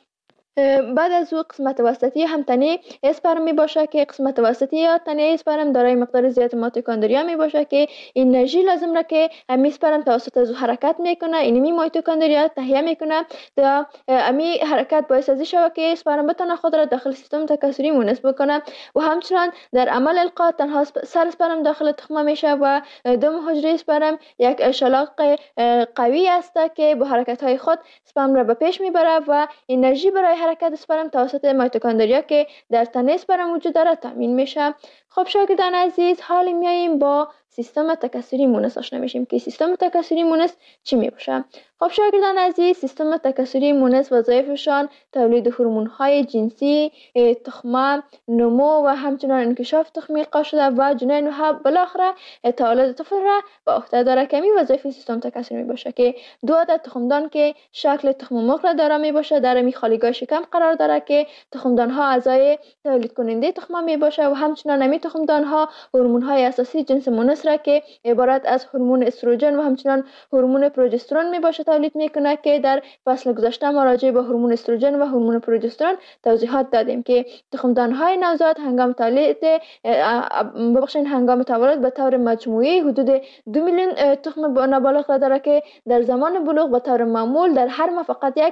بعد از او قسمت وسطی هم تنه اسپرم می باشه که قسمت وسطی یا تنه اسپرم دارای مقدار زیاد میتوکندریا می باشه که انرژی لازم را که امی اسپرم توسط از حرکت میکنه اینمی میتوکندریا تهیه میکنه تا امی حرکت باعث از شود که اسپرم بتونه خود را داخل سیستم تکثری مونس بکنه و همچنان در عمل القا تنها سر اسپرم داخل تخمه میشه و دم حجره اسپرم یک شلاق قوی است که با حرکت های خود اسپرم را به پیش میبره و انرژی برای حرکت اسپرم توسط میتوکندریا که در تنه اسپرم وجود داره تامین میشه. خب شاگردان عزیز حالا میاییم با سیستم تکثری مونس آشنا میشیم که سیستم تکثری مونس چی می باشه. خب شاگردان عزیز سیستم تکثری مونس وظایفشان تولید هورمون های جنسی، تخمه، نمو و همچنان انکشاف تخم القا شده و جنین و بالاخره تولد طفل را به عهده داره که می وظایف سیستم تکثری می باشه که دو عدد تخمدان که شکل تخم مرغ را داره می باشه در می خالیگاه شکم قرار داره که تخمدان ها اعضای تولید کننده تخمه می باشه و همچنان می تخمدان ها هورمون های اساسی جنس مونس را که عبارت از هورمون استروژن و همچنان هورمون پروژسترون می باشه تولید میکنه که در فصل گذشته ما راجع به هورمون استروژن و هورمون پروژسترون توضیحات دادیم که تخمدان های نوزاد هنگام تولید ببخشید هنگام تولد به طور مجموعی حدود دو میلیون تخم نابالغ را داره که در زمان بلوغ به طور معمول در هر ماه فقط یک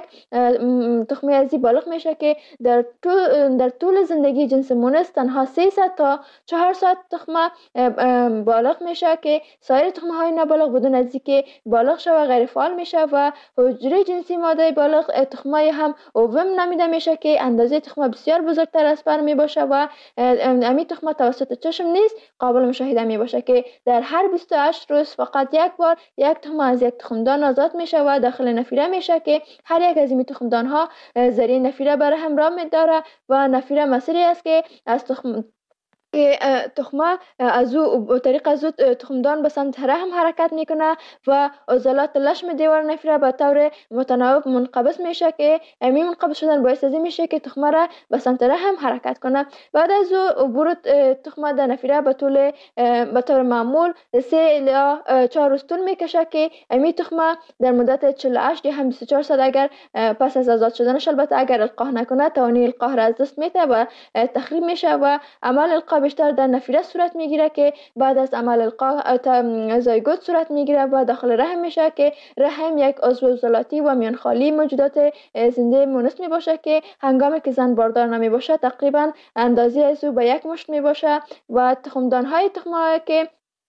تخم ازی بالغ میشه که در طول در طول زندگی جنس مونس تنها سیصد تا چهارصد تخم بالغ میشه که سایر تخم های نابالغ بدون از اینکه بالغ شوه غیر فعال میشه و حجره جنسی ماده بالغ تخمای هم اووم نامیده میشه که اندازه تخم بسیار بزرگتر از پر می باشه و امی تخم توسط چشم نیست قابل مشاهده می باشه که در هر بیست و هشت روز فقط یک بار یک تخم از یک تخمدان آزاد میشه و داخل نفیره میشه که هر یک از این تخمدان ها ذریع نفیره بر همراه می داره و نفیره مسیری است که از تخم که تخمه از او به طریق از او تخمدان به سمت رحم حرکت میکنه و عضلات لشم دیوار نفیره به طور متناوب منقبض میشه که امی منقبض شدن باعث از این میشه که تخمه را به سمت رحم حرکت کنه. بعد از او عبور تخمه در نفیره به طول به طور معمول سه یا چهار روز طول میکشه که امی تخمه در مدت چهل و هشت یا هم بیست و چهار ساعت اگر پس از آزاد شدنش البته اگر القاح نکنه توانی القاح را از دست میده و تخریب میشه و عمل القاح بیشتر در نفیره صورت میگیره که بعد از عمل القاح زایگوت صورت میگیره و داخل رحم میشه که رحم یک عضو عضلاتی و میانخالی موجودات زنده مونس می باشه که هنگامی که زن باردار نمی باشه تقریبا اندازه از او به یک مشت می باشه و تخمدان های تخمه که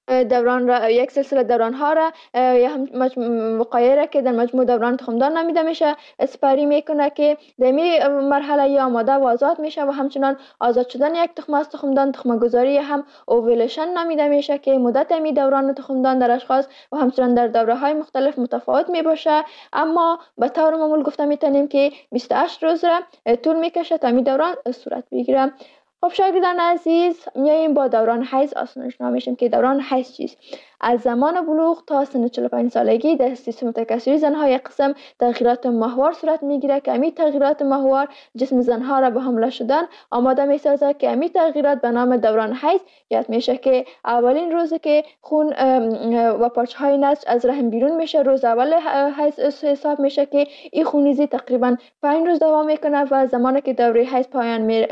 دوران را یک سلسله دوران ها را یا هم وقایع را که در مجموع دوران تخمدان نامیده میشه اسپری میکنه که در می مرحله یا آماده و آزاد میشه و همچنان آزاد شدن یک تخم از تخمدان تخم گذاری هم اوویلیشن نامیده میشه که مدت می دوران تخمدان در اشخاص و همچنان در دوره های مختلف متفاوت می باشه، اما به طور معمول گفته میتونیم که بیست و هشت روز را طول میکشه تا می دوران صورت بگیره. خب شاگردان عزیز، میاییم با دوران حیض آشنا میشیم که دوران حیض چیست. از زمان بلوغ تا سن چهل و پنج سالگی در سیستم تکثری زنها یک قسم تغییرات ماهوار صورت میگیره که امی تغییرات ماهوار جسم زنها را به حمله شدن آماده میسازه که امی تغییرات به نام دوران حیض یاد میشه که اولین روزی که خون و پارچه های نسج از رحم بیرون میشه روز اول حیض حساب میشه که این خونریزی تقریبا پنج روز دوام میکنه و زمانی که دوره حیض پایان می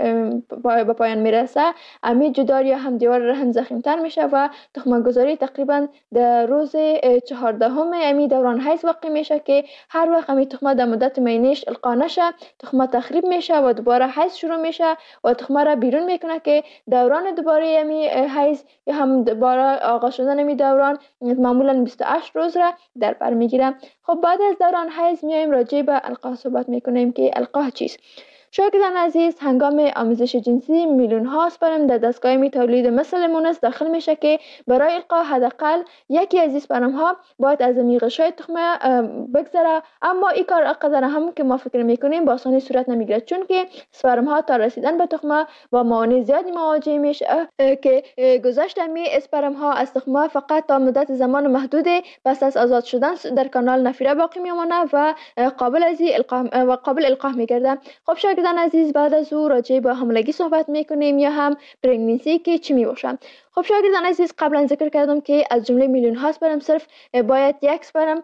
به پایان میرسه امی جدار یا هم دیوار رحم ضخیم‌تر میشه و تخم گذاری تقریبا در روز چهاردهم امی دوران حیض واقع میشه که هر وقت امی تخمه در مدت مینیش القا نشه تخمه تخریب میشه و دوباره حیض شروع میشه و تخمه را بیرون میکنه که دوران دوباره امی حیض یا هم دوباره آغاز شدن امی دوران معمولا بیست و هشت روز را در بر میگیره. خب بعد از دوران حیض میایم راجع به القاح صحبت میکنیم که القاح چیست. شاگردان عزیز، هنگام آموزش جنسی میلیون ها اسپرم در دستگاه می تولید مثل مونس داخل میشه که برای القاء حداقل یکی از اسپرم ها باید از غشای تخمه بگذره، اما این کار اقدر هم که ما فکر میکنیم با آسانی صورت نمیگیره چون که اسپرم ها تا رسیدن به تخمه با موانع زیادی مواجه میشه که گذشت می اسپرم ها از تخمه فقط تا مدت زمان محدودی پس از آزاد شدن در کانال نفیره باقی میمونه و قابل از القاح و قابل القاح میگرده. خب شاگردان عزیز، بعد از او راجع به حاملگی صحبت میکنیم یا هم پرگننسی که چی میباشه. خب شاگردان عزیز، قبلا ذکر کردم که از جمله میلیون ها اسپرم صرف باید یک اسپرم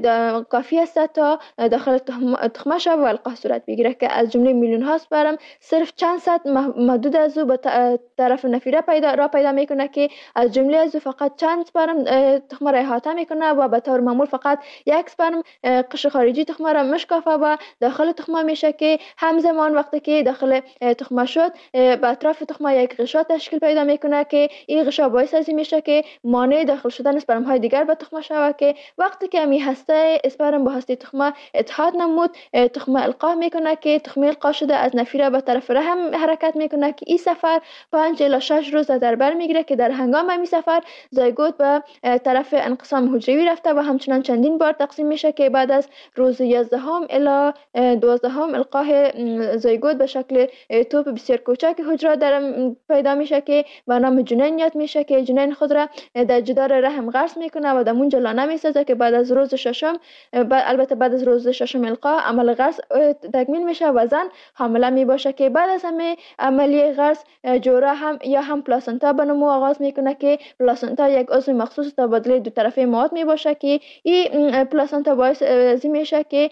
کافی است تا داخل تخمه شود و القاح صورت بگیره که از جمله میلیون ها اسپرم صرف چند صد محدود از او به طرف نفیره پیدا را پیدا میکنه که از جمله از او فقط چند اسپرم تخمه را احاطه میکنه و به طور معمول فقط یک اسپرم قشر خارجی تخمه را مشکافه و داخل تخمه میشه که همزمان وقتی که داخل تخمه شد به اطراف تخمه یک غشا تشکیل پیدا میکنه که این غشا باعث از میشه که مانع داخل شدن اسپرم های دیگر به تخمه شود که وقتی که می هسته اسپرم با هسته تخمه اتحاد نمود تخمه القاح میکنه که تخمه القاح شده از نفیره به طرف رحم حرکت میکنه که این سفر پنج الی شش روز در بر میگیره که در هنگام این سفر زایگوت به طرف انقسام حجروی رفته و همچنان چندین بار تقسیم میشه که بعد از روز یازدهم الی دوازدهم القاح زایگوت به شکل توپ بسیار کوچک حجره در پیدا میشه که به نام جنین یاد میشه که جنین خود را در جدار رحم غرس میکنه و در اونجا لانه میسازه که بعد از روز ششم البته بعد از روز ششم القاح عمل غرس تکمیل میشه و زن حامله میباشه که بعد از همه عملیه غرس جوره هم یا هم پلاسنتا به نمو آغاز میکنه که پلاسنتا یک عضو مخصوص تبادله دو طرفه مواد میباشه که این پلاسنتا باعث میشه که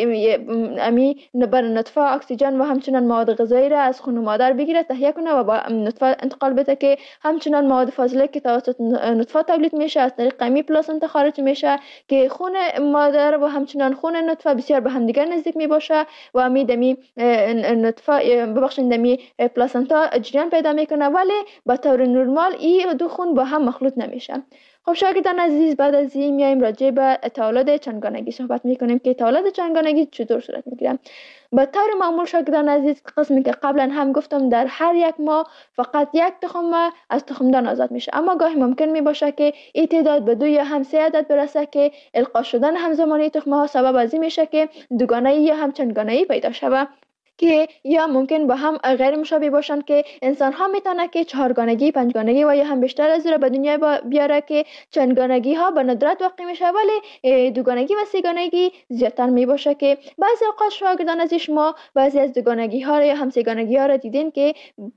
امی بر نطفه اکسیژن و همچنان مواد غذایی را از خون مادر بگیره تهیه کنه و با نطفه انتقال بده که همچنان مواد فاضله که توسط نطفه تولید میشه از طریق امی پلاسنتا خارج میشه که خون مادر و همچنان خون نطفه بسیار به هم دیگر نزدیک میباشه و امی دمی نطفه ببخشید دمی پلاسنتا جریان پیدا میکنه ولی به طور نرمال این دو خون با هم مخلوط نمیشه. خب شاگردان عزیز، بعد از این میایم راجع به تولد چندگانگی صحبت میکنیم که تولد چندگانگی چطور صورت میگیره. به طور معمول شاگردان عزیز، قسمی که قبلا هم گفتم در هر یک ماه فقط یک تخم از تخمدان آزاد میشه، اما گاهی ممکن میباشه که این تعداد به دو یا هم سه عدد برسه که القا شدن همزمانی تخمه ها سبب از این میشه که دوگانه‌ای یا هم چندگانه‌ای پیدا شود که یا ممکن با هم غیر مشابه باشند که انسان ها میتونه که چهارگانگی، پنجگانگی و یا هم بیشتر از این را به دنیا بیاره که چندگانگی ها به ندرت واقع میشه ولی دوگانگی و سه‌گانگی زیادتر میباشه که بعضی اوقات شاگردان از شما بعضی از دوگانگی ها یا هم سه‌گانگی ها را دیدین که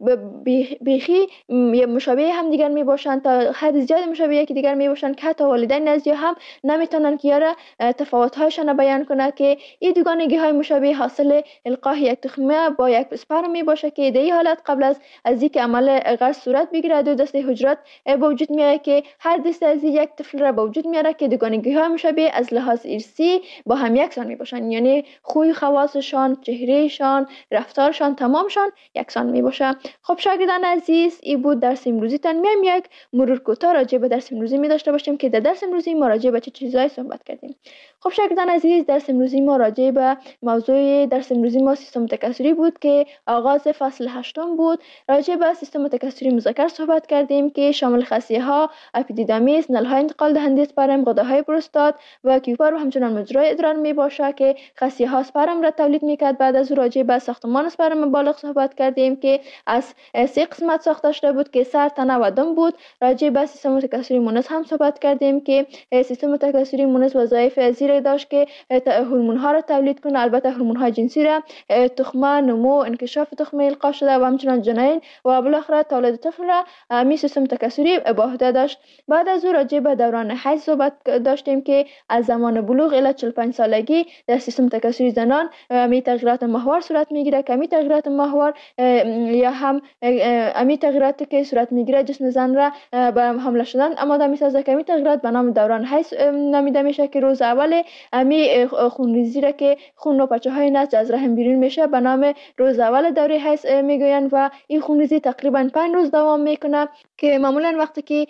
بیخی مشابه هم دیگر میباشند تا حد زیاد مشابه یکی دیگر میباشند که حتی والدین از هم نمیتونن که یاره تفاوت هایشان بیان کنه که این دوگانگی های مشابه حاصل القاح یک تخمه با یک اسپرم می باشه که در این حالت قبل از از اینکه عمل غرس صورت بگیره دو دسته حجرات به وجود میاد که هر دسته از یک طفل را به وجود میاره که دوگانگی های مشابه از لحاظ ارثی با هم یکسان می باشن، یعنی خوی خواصشان، چهرهشان، رفتارشان تمامشان یکسان می باشه. خب شاگردان عزیز، این بود درس امروزی تان. میایم یک مرور کوتاه راجع به درس امروزی می داشته باشیم که در درس امروزی ما راجع به چه چیزایی صحبت کردیم. خب شاگردان عزیز، درس امروزی ما راجع به موضوع درس امروزی ما سیستم تکثری بود که آغاز فصل هشتم بود. راجع به سیستم تکثری مذکر صحبت کردیم که شامل خصیه ها، اپیدیدامیس، نلهای انتقال دهنده اسپرم، غده‌های پروستات و کیوپر و همچنان مجرای ادرار می باشه که خصیه ها اسپرم را تولید میکرد. بعد از راجع به ساختمان اسپرم بالغ صحبت کردیم که از سه قسمت ساخته شده بود که سر، تنه و دم بود. راجع به سیستم تکثری مونس هم صحبت کردیم که سیستم تکثری مونس وظایف زیر داشت که هورمون ها را تولید کنه، البته هورمون های جنسی را، تخمه، نمو، انکشاف تخمه القا شده و همچنان جنین و بالاخره تولد طفل را می سیستم تکثری به عهده داشت. بعد از او راجع به دوران حیض صحبت داشتیم که از زمان بلوغ الی چهل و پنج سالگی در سیستم تکثری زنان می تغییرات محور صورت میگیره که می تغییرات محور یا هم امی تغییراتی که صورت میگیره جسم زن را به حمله شدن آماده میسازه که می تغییرات به نام دوران حیض نامیده میشه که روز اول امی خونریزی را که خون و پچه های نسج از رحم بیرون میشه به نام روز اول دوره حیض میگویند و این خونریزی تقریبا پنج روز دوام میکنه که معمولا وقتی که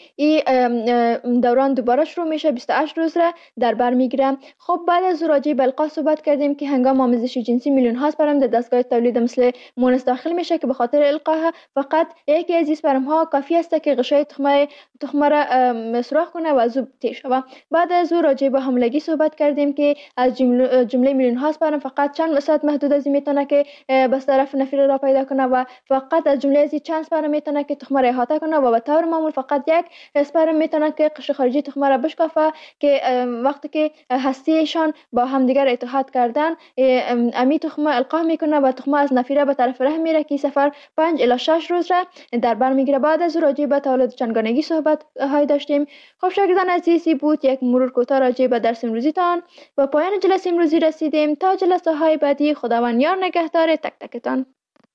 این دوران دوباره شروع میشه بیست و هشت روز را در بر میگیره. خب بعد از راجع به القاح صحبت کردیم که هنگام آمیزش جنسی میلیون ها اسپرم در دستگاه تولید مثل مونس داخل میشه که به خاطر القاح فقط یکی از اسپرم ها کافی است که غشای تخمه تخمه را سوراخ کنه و زوب تیر شود. بعد از راجع به حاملگی صحبت کردیم که از جمله, جمله میلیون ها اسپرم فقط چند درصد محدود از این میتونه که بس طرف نفیر را پیدا کنه و فقط از جمله از چند اسپرم میتونه که تخمه را احاطه کنه و به طور معمول فقط یک اسپرم میتونه که قشر خارجی تخمه را بشکافه که وقتی که هستیشان با همدیگر اتحاد کردن امی تخمه القاح میکنه و تخمه از نفیره به طرف رحم میره که سفر پنج الی شش روز را در بر میگیره. بعد از راجع به تولد چندگانگی صحبت های داشتیم. خب شاگردان عزیزی بود یک مرور کوتاه راجع به درس امروزی تان. با پایان جلسه امروزی رسیدیم. تا جلسه های بعدی خداوند یار نگهدار تک تکتان.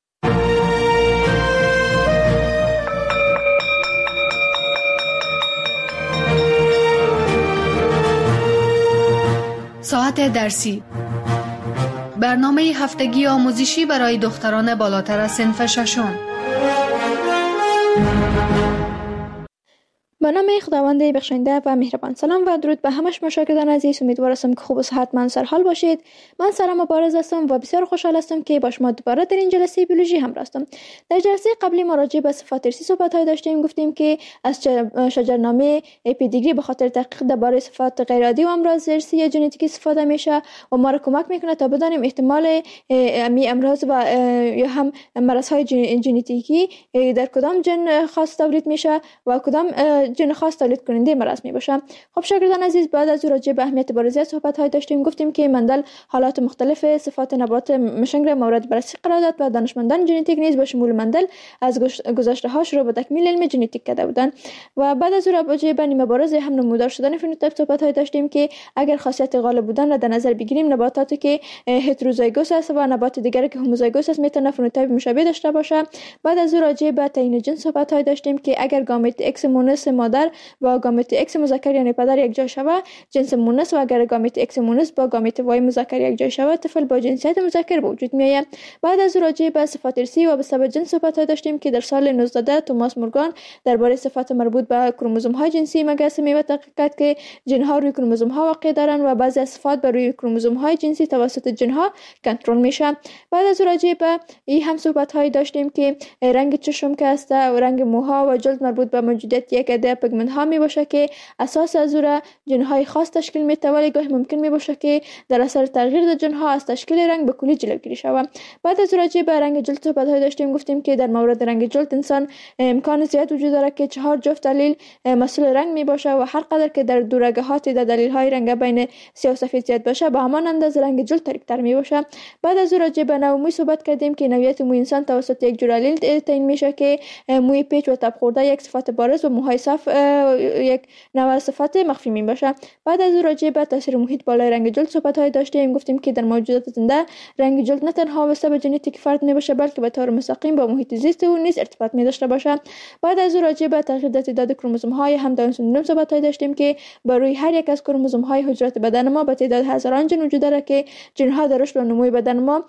ساعت درسی، برنامه هفتگی آموزشی برای دختران بالاتر از صنف ششم. به نام خداوند بخشنده و مهربان. سلام و درود به همه شما شاگردان عزیز. امیدوار هستم که خوب و صحتمند سر حال باشید. من سارا مبارز هستم و بسیار خوشحال هستم که با شما دوباره در این جلسه بیولوژی همراه هستم. در جلسه قبلی ما راجع به صفات ارثی صحبت های داشتیم. گفتیم که از شجرنامه پیدیگری به خاطر تحقیق درباره صفات غیر عادی و امراض ارثی یا ژنتیکی استفاده میشه و ما را کمک میکنه تا بدانیم احتمال امی امراض و یا هم مرض های ژنتیکی در کدام جن خاص تولید میشه و کدام جن خاص تولید کننده مرض می باشه. خب شاگردان عزیز، بعد از راجع به اهمیت بارزیت صحبت های داشتیم. گفتیم که مندل حالات مختلف صفات نبات مشنگ را مورد بررسی قرار داد و دانشمندان ژنتیک نیز با شمول مندل از گذشته هاش رو به تکمیل علم ژنتیک کرده بودند. و بعد از راجع به نیمه بارز هم نمودار شدن فنوتیپ صحبت های داشتیم که اگر خاصیت غالب بودن را در نظر بگیریم، نباتاتی که هتروزایگوس است و نبات دیگری که هوموزایگوس است میتونه فنوتیپ مشابه داشته باشه. بعد از راجع به تعیین جنس صحبت های داشتیم که اگر گامت ایکس مونس مادر و گامت ایکس مذکر یعنی پدر یک جای شود جنس مونس، و اگر گامت ایکس مونس با گامت وای مذکر یک جای شود طفل با جنسیت مذکر به وجود میآید. بعد از راجع به صفات ارثی و به سبب جنس صحبت داشتیم که در سال نوزده توماس مورگان درباره صفات مربوط به کروموزوم های جنسی مگس می تحقیق کرد که جن ها روی کروموزوم ها واقع دارند و بعضی از صفات بر روی کروموزوم های جنسی توسط جن ها کنترل میشه. بعد از راجع به این هم صحبت های داشتیم که رنگ چشم که است و رنگ موها و جلد مربوط به موجودیت یک عده پیگمنت ها می باشه که اساس از او را جن های خاص تشکیل میده، ولی گاهی ممکن می باشه که در اثر تغییر در جن ها از تشکیل رنگ به کلی جلوگیری شود. بعد از راجع به رنگ جلد صحبت های داشتیم. گفتیم که در مورد رنگ جلد انسان امکان زیاد وجود داره که چهار جفت دلیل مسئول رنگ می باشه و هر قدر که در دورگهات در دلیل های رنگ بین سیاه و سفید زیاد باشه به همان اندازه رنگ جلد تاریک‌تر می باشه. بعد از راجع به نوع موی صحبت کردیم که نوعیت موی انسان توسط یک جور الیل تعیین میشه که موی پیچ و تب خورده یک صفت بارز و موهای صاف صف یک نوع صفت مخفی می باشه. بعد از راجع به تاثیر محیط بالای رنگ جلد صحبت های داشتیم. گفتیم که در موجودات زنده رنگ جلد نه تنها وابسته به ژنتیک فرد می باشه بلکه به طور مستقیم با محیط زیست او نیز ارتباط می داشته باشه. بعد از راجع به تغییر در تعداد کروموزوم های هم داون سندروم صحبت های داشتیم که بر روی هر یک از کروموزوم های حجرات بدن ما به تعداد هزاران ژن وجود داره که ژن ها در رشد و نمو بدن ما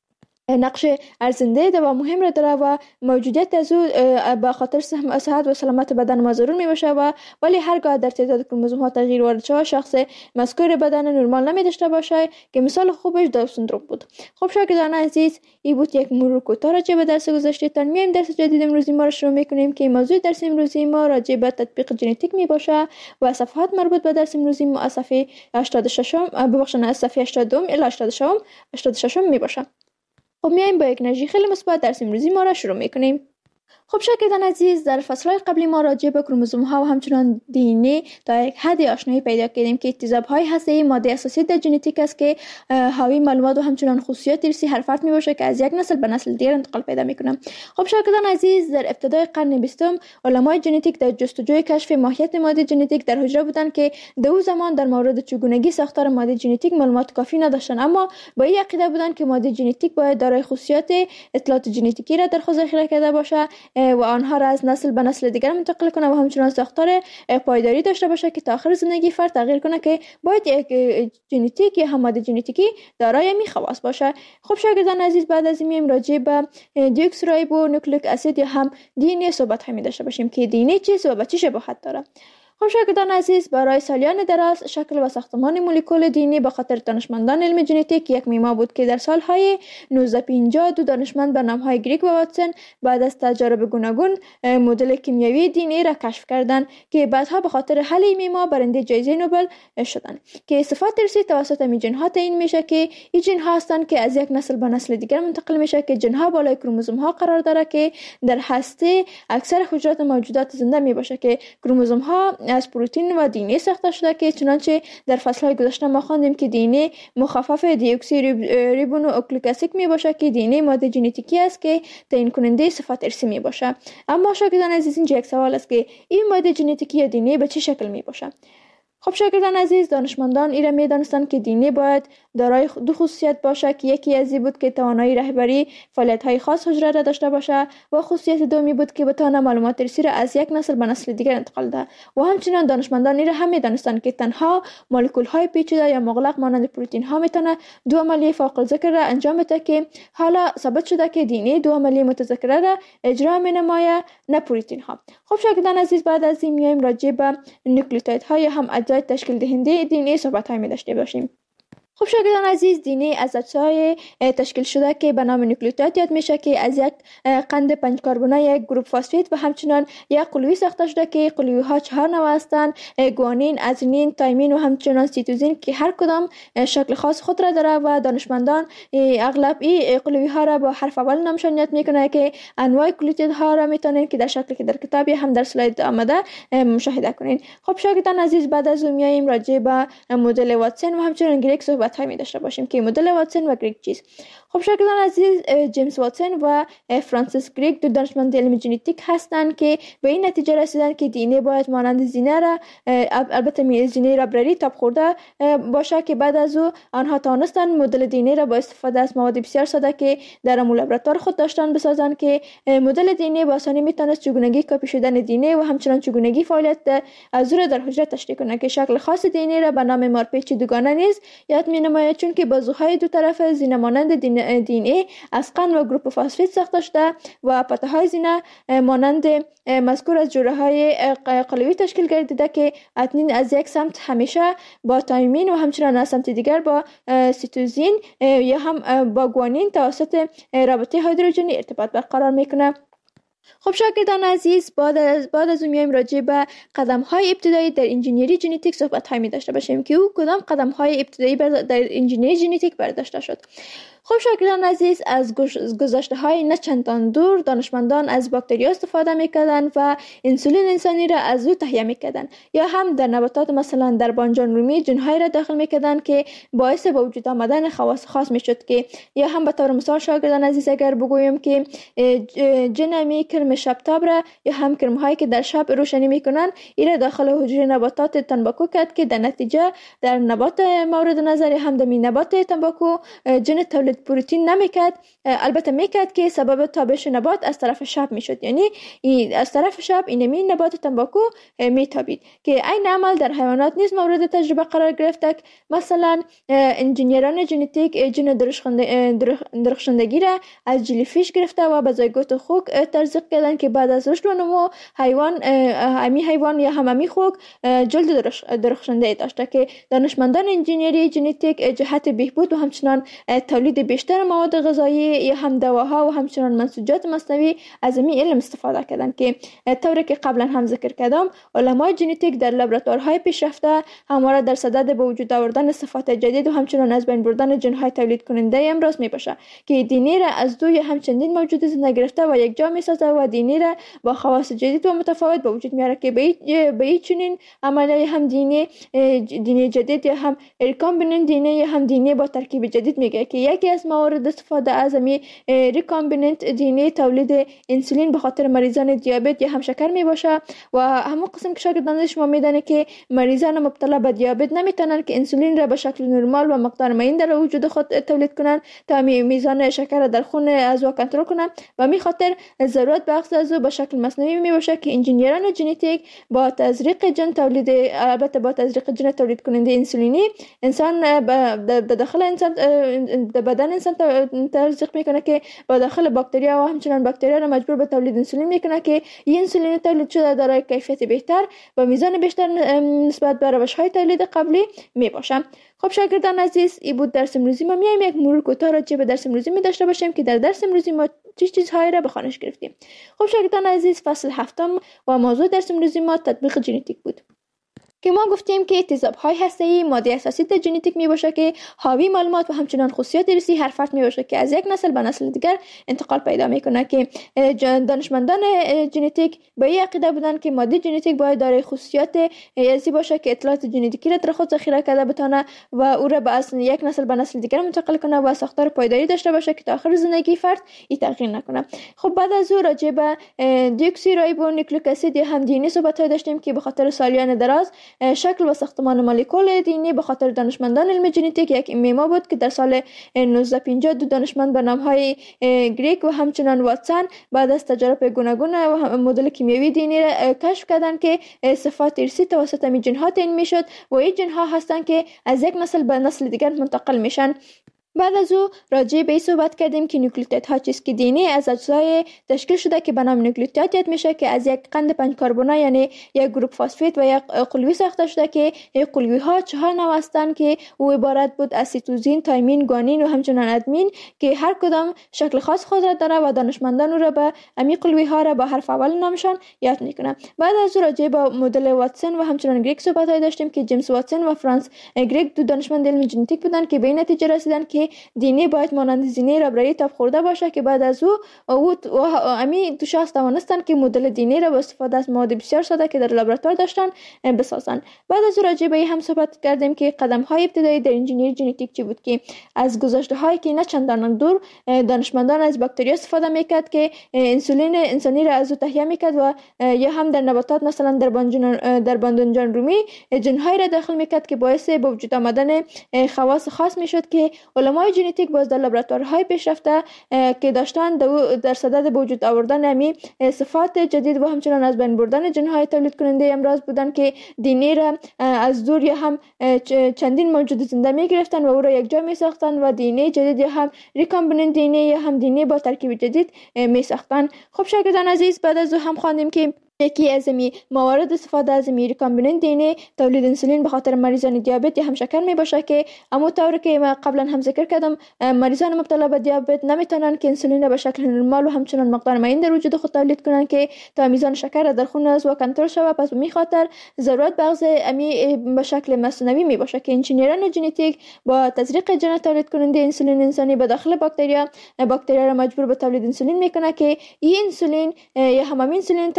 نقش ارزنده و مهم را داره و موجودیت از او به خاطر صحت و سلامت بدن ما ضرور می باشه و ولی هرگاه در تعداد کروموزوم ها تغییر وارد شود شخص مذکور بدن نرمال نمی داشته باشه که مثال خوبش داون سندروم بود. خب شاگردان عزیز، این بود یک مرور کوتاه راجع به درس گذشته. تا میایم درس جدید امروزی ما را شروع میکنیم که موضوع درس امروزی ما راجع به تطبیق ژنتیک می باشه و صفحات مربوط به درس امروزی ما از صفحه هشتاد و شش ببخشید از صفحه هشتاد الی هشتاد و شش هشتاد و شش می باشه. خب میایم با یک انرژی خیلی مثبت درس امروزی ما را شروع میکنیم. خب شاگردان عزیز، در فصل‌های قبلی ما راجع به کروموزوم ها و همچنان دی ان ای تا یک حد آشنایی پیدا کردیم که تیزاب‌های هسته‌ای ماده اساسی در ژنتیک است که حاوی معلومات و همچنان خصوصیات ارثی هر فرد میباشه که از یک نسل به نسل دیگر انتقال پیدا میکنه. خب شاگردان عزیز، در ابتدای قرن بیستم علمای ژنتیک در جستجوی کشف ماهیت ماده ژنتیک در حجره بودند که در اون زمان در مورد چگونگی ساختار ماده ژنتیک معلومات کافی نداشتند، اما با این عقیده بودند که ماده ژنتیک باید دارای خصوصیات اطلاعات ژنتیکی را در خود ذخیره کرده باشه و آنها را از نسل به نسل دیگر منتقل کنه و همچنان ساختار پایداری داشته باشه که تا آخر زندگی فرد تغییر کنه که باید یک ژنتیک یا هم ماده ژنتیکی دارای می خواص باشه. خب شاگردان عزیز، بعد از این میایم راجع به دیوکس رایبو نوکلیک اسید یا هم دی ان ای صحبت همی داشته باشیم که دی ان ای چیست و به چه شباهت داره. خب شاگردان عزیز، برای سالیان دراز شکل و ساختمان مولکول دی ان ای به خاطر دانشمندان علم ژنتیک یک معما بود که در سالهای نوزده پنجاه دو دانشمند به نامهای گریگ و واتسون بعد از تجارب گوناگون مدل کیمیایی دی ان ای را کشف کردند که بعدها به خاطر حل این معما برنده جایزه نوبل شدند که صفات ارثی توسط می ژن ها تعیین میشه که این ژن ها هستند که از یک نسل به نسل دیگر منتقل میشه که ژن ها بالای کروموزوم ها قرار داره که در هسته اکثر حجرات موجودات زنده می باشه که کروموزوم ها از پروتئین و دی ان ای ساخته شده که چنانچه در فصل‌های گذشته ما خواندیم که دی ان ای مخفف دیوکسی ریبونوکلیک اسید می باشه که دی ان ای ماده ژنتیکی است که تعیین کننده صفات ارثی می باشه. اما شاگردان عزیز، اینجا یک سوال است که این ماده ژنتیکی یا دی ان ای به چه شکل می باشه؟ خب شاگردان عزیز، دانشمندان این را می دانستند که دی ان ای باید دارای دو خصوصیت باشه که یکی از این بود که توانایی رهبری فعالیت‌های خاص حجره را داشته باشه و خصوصیت دومی بود که بتونه معلومات ارثی را از یک نسل به نسل دیگر انتقال ده. و همچنین دانشمندان این را هم می دانستند که تنها مولکول‌های پیچیده یا مغلق مانند پروتئین ها میتونه دو عملیه فوق الذکر را انجام بده که حالا ثابت شده که دی ان ای دو عملیه متذکره را اجرا می نماید، نه پروتئین ها. خب شاگردان عزیز، بعد از این میایم راجع به نوکلیوتیدها یا هم اجزای تشکیل دهنده دی ان ای صحبت های می داشته باشیم. خب شاگردان عزیز، دی ان ای از اجزای تشکیل شده که به نام نوکلیوتید یاد میشه که از یک قند پنج کربونه یک گروپ فسفید و همچنان یک قلوی ساخته شده که قلوی ها چهار نوع هستند: گوانین، ادرینین، تایمین و همچنان سیتوزین که هر کدام شکل خاص خود را داره و دانشمندان اغلب این قلوی ها را با حرف اول نامشان یاد میکنه که انواع نوکلیوتید ها را میتونین که در شکلی که در کتاب هم در اسلاید آمده مشاهده کنین. خب شاگردان عزیز، بعد از اون میایم راجع به مدل واتسون و همچنان گریگ صحبت های می داشته باشیم که مدل واتسون و گریگ چیست. خب شاگردان عزیز، جیمز واتسون و فرانسیس گریگ دو دانشمند علم ژنتیک هستند که به این نتیجه رسیدند که دی ان ای باید مانند زینه را البته می زینه ربرری تاب خورده باشه که بعد از او آنها توانستند مدل دی ان ای را با استفاده از مواد بسیار ساده که در لابراتوار خود داشتند بسازند که مدل دی ان ای با آسانی میتونست چگونگی کپی شدن دی ان ای و همچنان چگونگی فعالیت از او در حجره تشریح کنند که شکل خاص دی ان ای را به نام مارپیچ دوگانه نیز یاد می‌نماید، چون که بازوهای دو طرف زینه مانند دی ان ای از قند و گروپ فسفید ساخته شده و پته‌های زینه مانند مذکور از جوړه‌های قلوی تشکیل گردیده که ادنین از یک سمت همیشه با تایمین و همچنان از سمت دیگر با سیتوزین یا هم با گوانین توسط رابطه هیدروژنی ارتباط برقرار میکنه. خب شاگردان عزیز، بعد از بعد از اون میایم راجع به قدم‌های ابتدایی در انجینیری ژنتیک صحبت می داشته باشیم که او کدام قدم‌های ابتدایی در انجینیری ژنتیک برداشته شد. خب شاگردان عزیز، از گذشته های نه چندان دور دانشمندان از باکتریا استفاده میکردند و انسولین انسانی را از او تهیه میکردند، یا هم در نباتات مثلا در بانجان رومی جنهای را داخل میکردند که باعث به وجود آمدن خواص خاص میشد که یا هم به طور مثال شاگردان عزیز اگر بگویم که جن میکر کرم شبتاب را یا هم کرم هایی که در شب روشنی میکنن ایره داخل حجره نباتات تنباکو کرد که در نتیجه در نبات مورد نظر هم دمی نبات تنباکو جن تولید پروتئین نمیکرد، البته میکرد که سبب تابش نبات از طرف شب میشد، یعنی از طرف شب اینمی نبات تنباکو میتابید که این عمل در حیوانات نیز مورد تجربه قرار گرفته. مثلا انجینیران ژنتیک جن درخشندگی را از جلیفیش گرفته و به زایگوت خوک تزریق کردن که بعد از رشد و نمو حیوان امی حیوان یا هم امی خوک جلد درخشنده داشته که دانشمندان انجینیری ژنتیک جهت بهبود و همچنان تولید بیشتر مواد غذایی یا هم دواها و همچنان منسوجات مصنوعی از این علم استفاده کردند که طوری که قبلا هم ذکر کردم علمای ژنتیک در لابراتوارهای پیشرفته همواره در صدد به وجود آوردن صفات جدید و همچنان از بین بردن ژن‌های تولید کننده امراض میباشه که دی ان ای را از دو یا هم چندین موجود زنده گرفته و یک جا میسازه و دی ان ای را با خواص جدید و متفاوت به وجود میاره که به این چنین عملیه هم دی ان ای دی ان ای جدید یا هم ریکامبیننت دی ان ای یا هم دی ان ای با ترکیب جدید میگه که یکی از موارد استفاده از می ریکامبیننت دی ان ای تولید انسولین به خاطر مریضان دیابت یا هم شکر میباشه و همون قسم که شاگردان شما میدانه که مریضان مبتلا به دیابت نمیتونن که انسولین را به شکل نرمال و مقدار معین در وجود خود تولید کنن تا میزان شکر در خون عضو کنترل کنن و می خاطر ضرورت به اخذ عضو به شکل مصنوعی می باشه که انجینیران ژنتیک با تزریق ژن تولید البته با تزریق ژن تولید کننده انسولینی انسان به داخل انسان در بدن انسان تزریق میکنه که با داخل باکتریا و همچنان باکتریا را مجبور به تولید انسولین میکنه که این انسولین تولید شده دارای کیفیت بهتر و میزان بیشتر نسبت به روش‌های تولید قبلی می باشه. خب شاگردان عزیز، این بود درس امروزی ما. میایم یک مرور کوتاه راجع به درس امروزی می داشته باشیم که در درس امروزی ما چه چیزهایی را به خوانش گرفتیم. خب شاگردان عزیز، فصل هفتم و موضوع درس امروزی ما تطبیق ژنتیک بود که ما گفتیم که تیزاب‌های هسته‌ای ماده اساسی در ژنتیک میباشه که حاوی معلومات و همچنان خصوصیات ارثی هر فرد میباشه که از یک نسل به نسل دیگر انتقال پیدا میکنه که دانشمندان ژنتیک به این عقیده بودن که ماده ژنتیک باید دارای خصوصیات ارثی باشه که اطلاعات ژنتیکی را در خود ذخیره کرده بتونه و او را به از یک نسل به نسل دیگر منتقل کنه و ساختار پایداری داشته باشه که تا آخر زندگی فرد این تغییر نکنه. خب بعد از او راجع به دیوکسیرایبونوکلیک اسید یا هم دی ان ای صحبت داشتیم که به خاطر سالیان دراز شکل و ساختمان مولکول دی ان ای به خاطر دانشمندان علم ژنتیک یک معما بود که در سال نوزده پنجاه دو دانشمند به نام‌های گریک و همچنان واتسون بعد از تجارب گوناگون و مدل کیمیایی دی ان ای را کشف کردند که صفات ارثی توسط می ژن‌ها تعیین میشد و این ژن‌ها هستند که از یک نسل به نسل دیگر منتقل میشن. بعد از او راجع به این صحبت کردیم که نوکلیوتیدها چیست که دی ان ای از اجزای تشکیل شده که به نام نوکلیوتید یاد میشه که از یک قند پنج کربنا یعنی یک گروپ فسفید و یک قلوی ساخته شده که این قلوی ها چهار نوع هستند که او عبارت بود از سیتوزین، تایمین، گوانین و همچنان ادمین که هر کدام شکل خاص خود را داره و دانشمندان او را به امی قلوی ها را با حرف اول نامشان یاد میکنه. بعد از او راجع به مدل واتسون و همچنان گریک صحبت داشتیم که جیمز واتسون و فرانس گریک دو دانشمند علم ژنتیک بودند که به این نتیجه رسیدند که دی ان ای باید مانند زینه ربرایی تاب خورده باشه که بعد از او او امی دو شخص توانستند که مدل دی ان ای را با استفاده از مواد بسیار ساده که در لابراتوار داشتن بسازن. بعد از او راجع به هم صحبت کردیم که قدم های ابتدایی در انجینیری ژنتیک چی بود که از گذشته هایی که نه چندان دور دانشمندان از باکتریا استفاده میکرد که انسولین انسانی را از او تهیه میکرد و یا هم در نباتات مثلا در بانجان در باندنجان رومی ژن‌های را داخل میکرد که باعث به وجود آمدن خواص خاص میشد که علمای ژنتیک باز در لابراتوارهای پیشرفته که داشتن در صدد به وجود آوردن امی صفات جدید و همچنان از بین بردن ژن‌های تولید کننده امراض بودن که دی ان ای را از دور یا هم چندین موجود زنده می گرفتن و او را یک جا می ساختن و دی ان ای جدید یا هم ریکامبیننت دی ان ای یا هم دی ان ای با ترکیب جدید می ساختن. خب شاگردان عزیز، بعد از او هم خواندیم که یکی از می موارد استفاده از می ریکامبیننت دی ان ای تولید انسولین به خاطر مریضان دیابت یا هم شکر می باشه که اما طوری که ما قبلا هم ذکر کردم مریضان مبتلا به دیابت نمیتونن که انسولین را به شکل نرمال و همچنان مقدار معین در وجود خود تولید کنن که تا میزان شکر در خون عضو کنترل شود. پس به خاطر ضرورت به اخذ امی به شکل مصنوعی می باشه که انجینیران ژنتیک با تزریق ژن تولید کننده انسولین انسانی به داخل باکتریا باکتریا را مجبور به تولید انسولین میکنه که این انسولین یا هم انسولین تولید شده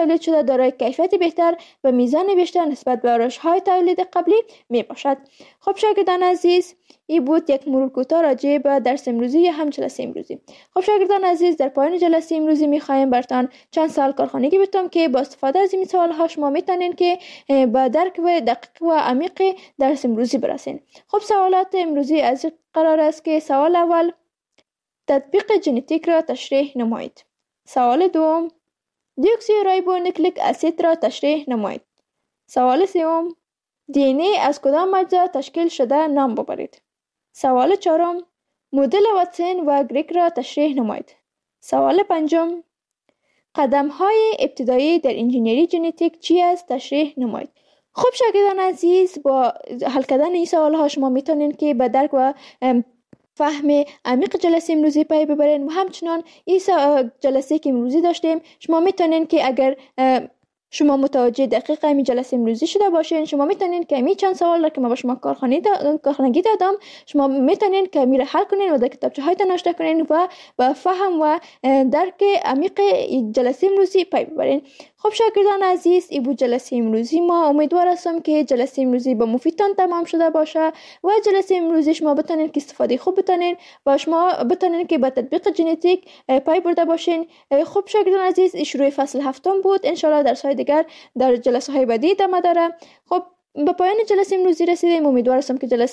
دارای کیفیت بهتر و میزان بیشتر نسبت به روش‌های تولید قبلی می باشد. خب شاگردان عزیز، این بود یک مرور کوتاه راجع به درس امروزی یا هم جلسه امروزی. خب شاگردان عزیز، در پایان جلسه امروزی می‌خوایم براتون چند سوال کارخانگی بتم که با استفاده از این سوال‌ها شما میتونین که با درک و دقیق و عمیق درس امروزی برسین. خب سوالات امروزی از این قرار است که سوال اول: تطبیق ژنتیک را تشریح نمایید. سوال دوم: دیوکسیریبونوکلیک اسید را تشریح نمایید. سوال سوم: دی ان ای از کدام مجزا تشکیل شده نام ببرید. سوال چهارم: مدل واتسون و گریک را تشریح نمایید. سوال پنجم: قدم های ابتدایی در انجینیری ژنتیک چی است تشریح نمایید. خب شاگردان عزیز، با حل کردن این سوال ها شما میتونین که به درک و فهم عمیق جلسه امروزی پی ببرین و همچنان این جلسه که امروزی داشتیم شما میتونین که اگر شما متوجه دقیق همین جلسه امروزی شده باشین، شما میتونین که همین چند سوال را که ما با شما کارخانگی دادم شما میتونین که میره حل کنین و در کتابچه هایتان نوشته کنین و با فهم و درک عمیق جلسه امروزی پی ببرین. خب شاگردان عزیز، این بود جلسه امروزی ما. امیدوار هستم که جلسه امروزی با مفیدتان تمام شده باشه و جلسه امروزی شما بتونین که استفاده خوب بتونین و شما بتونین که با تطبیق ژنتیک پی برده باشین. خب شاگردان عزیز، این شروع فصل هفتم بود. ان شاء الله درس های دیگر در جلسه های بعدی ادامه داره. خب به پایان جلسه امروزی رسیدیم. امیدوار هستم که جلسه